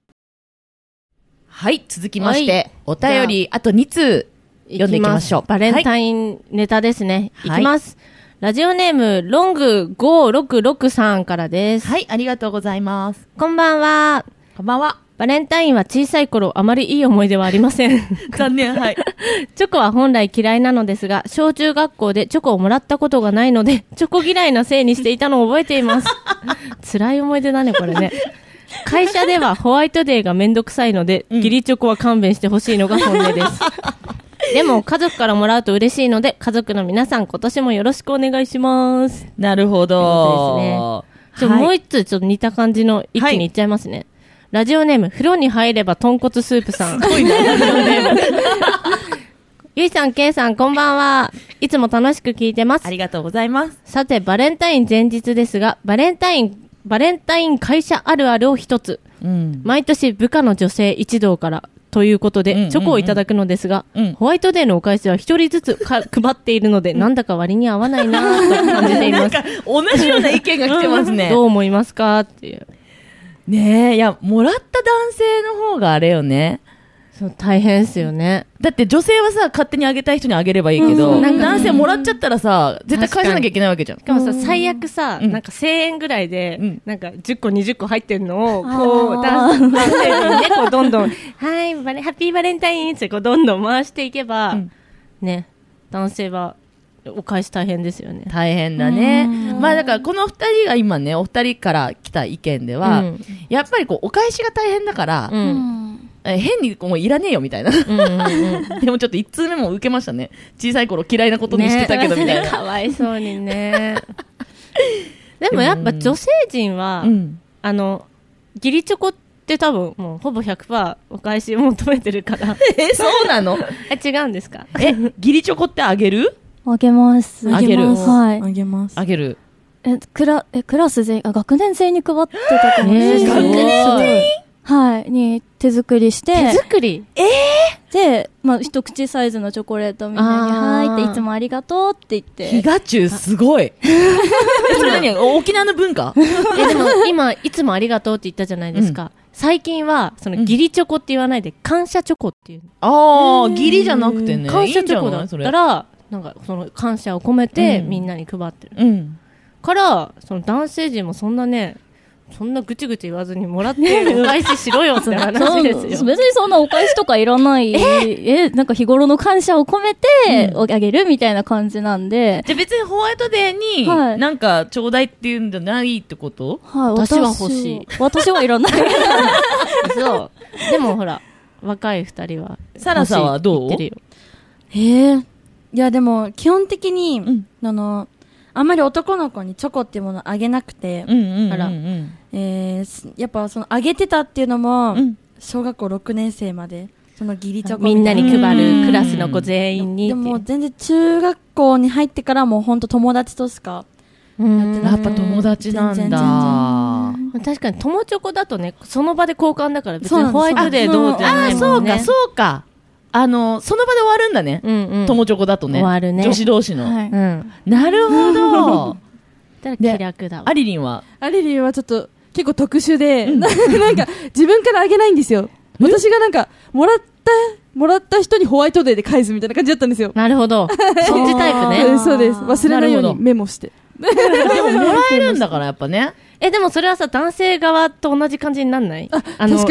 Speaker 3: はい、続きまして、
Speaker 2: はい
Speaker 3: お便り、あとに通読んでいきましょう。
Speaker 2: バレンタインネタですね。
Speaker 3: はい
Speaker 2: いきます。ラジオネーム、ロングごーろくろくさんからです。
Speaker 3: はい、ありがとうございます。
Speaker 2: こんばんは。
Speaker 3: こんばんは。
Speaker 2: バレンタインは小さい頃あまりいい思い出はありません。
Speaker 3: 残念、はい。
Speaker 2: チョコは本来嫌いなのですが、小中学校でチョコをもらったことがないので、チョコ嫌いなせいにしていたのを覚えています。辛い思い出だね、これね。会社ではホワイトデーがめんどくさいので、
Speaker 3: うん
Speaker 2: 義理チョコは勘弁してほしいのが本音です。でも、家族からもらうと嬉しいので、家族の皆さん今年もよろしくお願いします。
Speaker 3: なるほど。
Speaker 2: ちょ、
Speaker 3: はい
Speaker 2: もう一つちょっと似た感じの一気にいっちゃいますね。ラジオネーム、風呂に入れば豚骨スープさん。
Speaker 3: すごいな、ラジオネーム。
Speaker 2: ゆいさん、けいさん、こんばんは。いつも楽しく聞いてます
Speaker 3: あ。りがとうございます。
Speaker 2: さて、バレンタイン前日ですが、バレンタイン、バレンタイン会社あるあるを一つ。
Speaker 3: うん。
Speaker 2: 毎年部下の女性一同から、ということで、
Speaker 3: うんうんうん
Speaker 2: チョコをいただくのですが、
Speaker 3: うん
Speaker 2: ホワイトデーのお返しは一人ずつか配っているので、なんだか割に合わないなぁと感じています。
Speaker 3: 同じような意見が来てますね。
Speaker 2: どう思いますかっていう。
Speaker 3: ねえ、いや、もらった男性の方があれよね。
Speaker 2: そう、大変ですよね。
Speaker 3: だって女性はさ、勝手にあげたい人にあげればいいけど、
Speaker 2: うんなんか
Speaker 3: 男性もらっちゃったらさ、絶対返さなきゃいけないわけじゃん。
Speaker 2: しかもさ、最悪さ、
Speaker 3: うん
Speaker 2: なんかせんえんぐらいで、
Speaker 3: うん
Speaker 2: なんかじゅっこにじゅっこ入ってるのを、こう、
Speaker 5: あー
Speaker 2: 男性男性にね、こうどんどん、はい、バレ、ハッピーバレンタインってこうどんどん回していけば、
Speaker 3: うん
Speaker 2: ね、男性はお返し大変ですよね。
Speaker 3: 大変だね。まあだからこの二人が今ね、お二人から来た意見では、
Speaker 2: うん
Speaker 3: やっぱりこう、お返しが大変だから、
Speaker 2: う。
Speaker 5: うんん。
Speaker 3: え変にこうもういらねえよみたいな。
Speaker 2: うんうんうん。
Speaker 3: でもちょっと一通目も受けましたね。小さい頃嫌いなことにしてたけどみたいな。
Speaker 2: ねかわいそうにね。でもやっぱ女性陣は、
Speaker 3: うん。
Speaker 2: あの、義理チョコって多分もうほぼ ひゃくパーセント お返しを求めてるから。
Speaker 3: え、そうなの
Speaker 2: え、違うんですか？
Speaker 3: え、義理チョコってあげる
Speaker 5: あげます。
Speaker 3: あげる
Speaker 5: はい。
Speaker 6: あげます。
Speaker 3: あげる。
Speaker 5: え、クラ、え、クラス全員、あ、学年全員に配ってたかもしれない。
Speaker 2: えー学年全員
Speaker 5: はい。に手作りして、
Speaker 2: 手作り
Speaker 5: で、まあ、一口サイズのチョコレートみんなに、
Speaker 2: あー
Speaker 5: はいって、いつもありがとうって言って。
Speaker 3: ヒガチュウすごい。え、それ何沖縄の文化
Speaker 2: え、でも今、いつもありがとうって言ったじゃないですか。最近は、その、義理チョコって言わないで、感謝チョコっていう。
Speaker 3: ああ、義理じゃなくてね。
Speaker 2: 感謝チョコだっ
Speaker 3: いいんじゃないそれ
Speaker 2: たら、なんか、その、感謝を込めて、
Speaker 3: うん
Speaker 2: みんなに配ってる。
Speaker 3: うん。
Speaker 2: から、その男性陣もそんなね、そんなぐちぐち言わずにもらってお返ししろよって話ですよ。
Speaker 5: そう別にそんなお返しとかいらない。えなんか日頃の感謝を込めて、あげるみたいな感じなんで。
Speaker 3: じゃあ別にホワイトデーに、
Speaker 5: はい
Speaker 3: なんかちょうだいっていうんじゃないってこと
Speaker 5: はい、
Speaker 2: 私は欲しい。
Speaker 5: 私はいらない。
Speaker 2: そう。でもほら、若い二人は。
Speaker 3: サラサはどう
Speaker 2: 欲しいって
Speaker 6: ええいやでも基本的に、
Speaker 3: ん
Speaker 6: あのあんまり男の子にチョコっていうものをあげなくて、
Speaker 3: うんうんうん。
Speaker 2: あら
Speaker 6: えーすやっぱそのあげてたっていうのも、
Speaker 3: うん
Speaker 6: 小学校ろくねん生までその義理チョコ
Speaker 2: みんなに
Speaker 6: みたい
Speaker 2: 配
Speaker 3: うん
Speaker 2: るクラスの子全員に
Speaker 6: で
Speaker 2: っていう。
Speaker 6: も全然中学校に入ってからもう本当友達としか
Speaker 2: うん
Speaker 6: やって
Speaker 3: やっぱ友達なん
Speaker 6: 全然
Speaker 3: だ。
Speaker 2: 確かに友チョコだとね、その場で交換だから別
Speaker 6: そうなんです
Speaker 2: にホワイトデーどうじゃ
Speaker 3: ああ、
Speaker 2: ないもんね。
Speaker 3: そうか、そうか。あの、その場で終わるんだね。
Speaker 2: うんうん。
Speaker 3: 友チョコだとね。
Speaker 2: 終わるね
Speaker 3: 女子同士の。
Speaker 6: はい
Speaker 2: うん。
Speaker 3: なるほど。
Speaker 2: だから気楽だわ。
Speaker 3: アリリンは
Speaker 6: アリリンはちょっと結構特殊で、ななんか自分からあげないんですよ。私がなんか、もらった、もらった人にホワイトデーで返すみたいな感じだったんですよ。
Speaker 2: なるほど。そっちタイプ
Speaker 6: そう
Speaker 2: ね。
Speaker 6: です、そうです。忘れないように
Speaker 3: なるほど
Speaker 6: メモして。
Speaker 3: でももらえるんだからやっぱね。
Speaker 2: え、でもそれはさ、男性側と同じ感じになんないあの
Speaker 6: 確かに。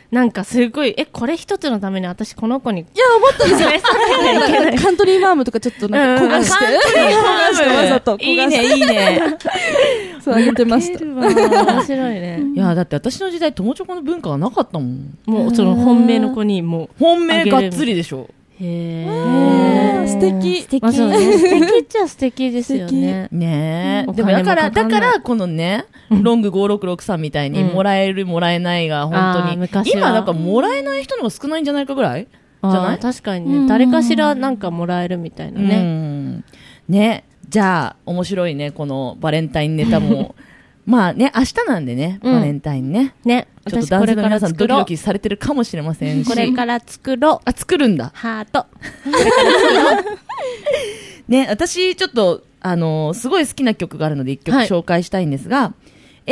Speaker 2: なんかすごいえこれ一つのために私この子に
Speaker 6: いや思ったんですよ
Speaker 2: いけない
Speaker 6: カントリーマームとかちょっとなんか焦がして、
Speaker 2: うん、
Speaker 6: 焦がしてわざと
Speaker 3: いいねいいね
Speaker 6: そうあげてました
Speaker 2: 面白いね。
Speaker 3: いやだって私の時代友チョコの文化はなかったもん。
Speaker 2: もうその本命の子にもう
Speaker 3: 本命がっつりでしょ。
Speaker 2: へ
Speaker 6: ー素敵
Speaker 5: 素敵、
Speaker 2: まあ、そうね素敵っちゃ素敵ですよね。
Speaker 3: ねえ、
Speaker 2: うん、
Speaker 3: でもだから
Speaker 2: お金もかかんない
Speaker 3: だからこのね、ロングごーろくろくさんみたいにもらえる、うん、もらえないが本当に
Speaker 2: 昔は
Speaker 3: 今なんかもらえない人の方が少ないんじゃないかぐらいじゃない？
Speaker 2: 確かにね、誰かしらなんかもらえるみたいなね。
Speaker 3: うんね、じゃあ面白いねこのバレンタインネタもまあね明日なんでね、バレンタインね、
Speaker 2: ね、
Speaker 3: ちょっと男性の皆さんドキドキされてるかもしれませんし、
Speaker 2: これから作ろう。
Speaker 3: あ作るんだ。
Speaker 2: ハート。
Speaker 3: ね、私ちょっとあのー、すごい好きな曲があるので一曲紹介したいんですが、はい、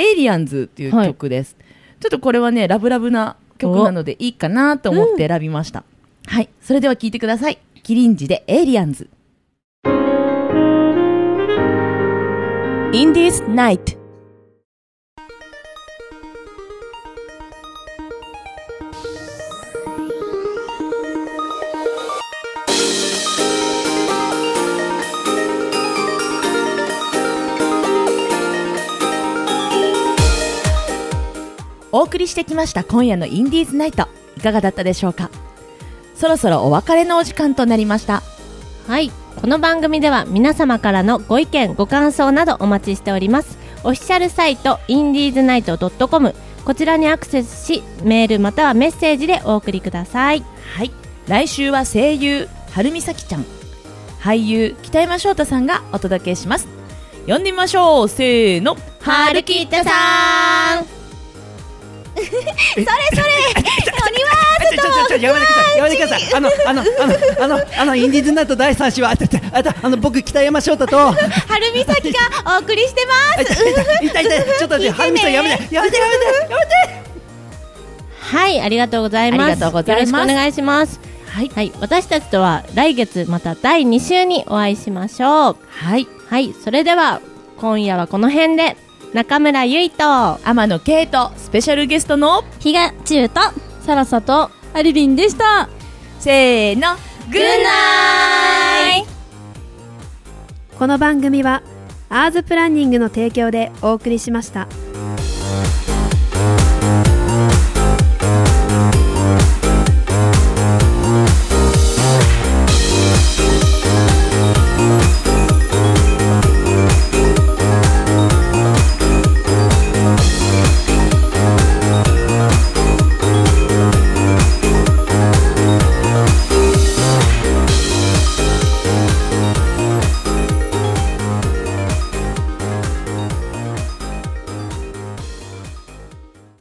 Speaker 3: エイリアンズっていう曲です、はい、ちょっとこれはねラブラブな曲なのでいいかなと思って選びました、うん、はい、それでは聴いてください。キリンジでエイリアンズ。 In this night。お送りしてきました今夜のインディーズナイト、いかがだったでしょうか。そろそろお別れのお時間となりました。
Speaker 2: はい、この番組では皆様からのご意見ご感想などお待ちしております。オフィシャルサイトインディーズナイトドットコム、こちらにアクセスしメールまたはメッセージでお送りください。
Speaker 3: はい、来週は声優春美咲ちゃん、俳優北山翔太さんがお届けします。呼んでみましょう。せーの、
Speaker 2: 春吉太さんそれそれ鬼は
Speaker 7: ちょちょちょやめてくださいやめてください。あのあのあのあのあのインディーズナイトだいさん週はああああの僕北山翔太と
Speaker 2: 春美咲がお送りしてます。
Speaker 7: 痛い痛い痛いちょっと待って春美咲やめてやめてやめてやめて。
Speaker 2: はい、ありがとうございます。
Speaker 3: ありがとうございます。
Speaker 2: よろしくお願いします。はい、はい、私たちとは来月まただいに週にお会いしましょう。
Speaker 3: はい
Speaker 2: はい、それでは今夜はこの辺で。中村ゆいと
Speaker 3: 天野圭とスペシャルゲストの
Speaker 5: 比嘉中と
Speaker 6: サラサとアリリンでした。
Speaker 3: せーの、
Speaker 2: グッナイ。
Speaker 4: この番組はアーズプランニングの提供でお送りしました。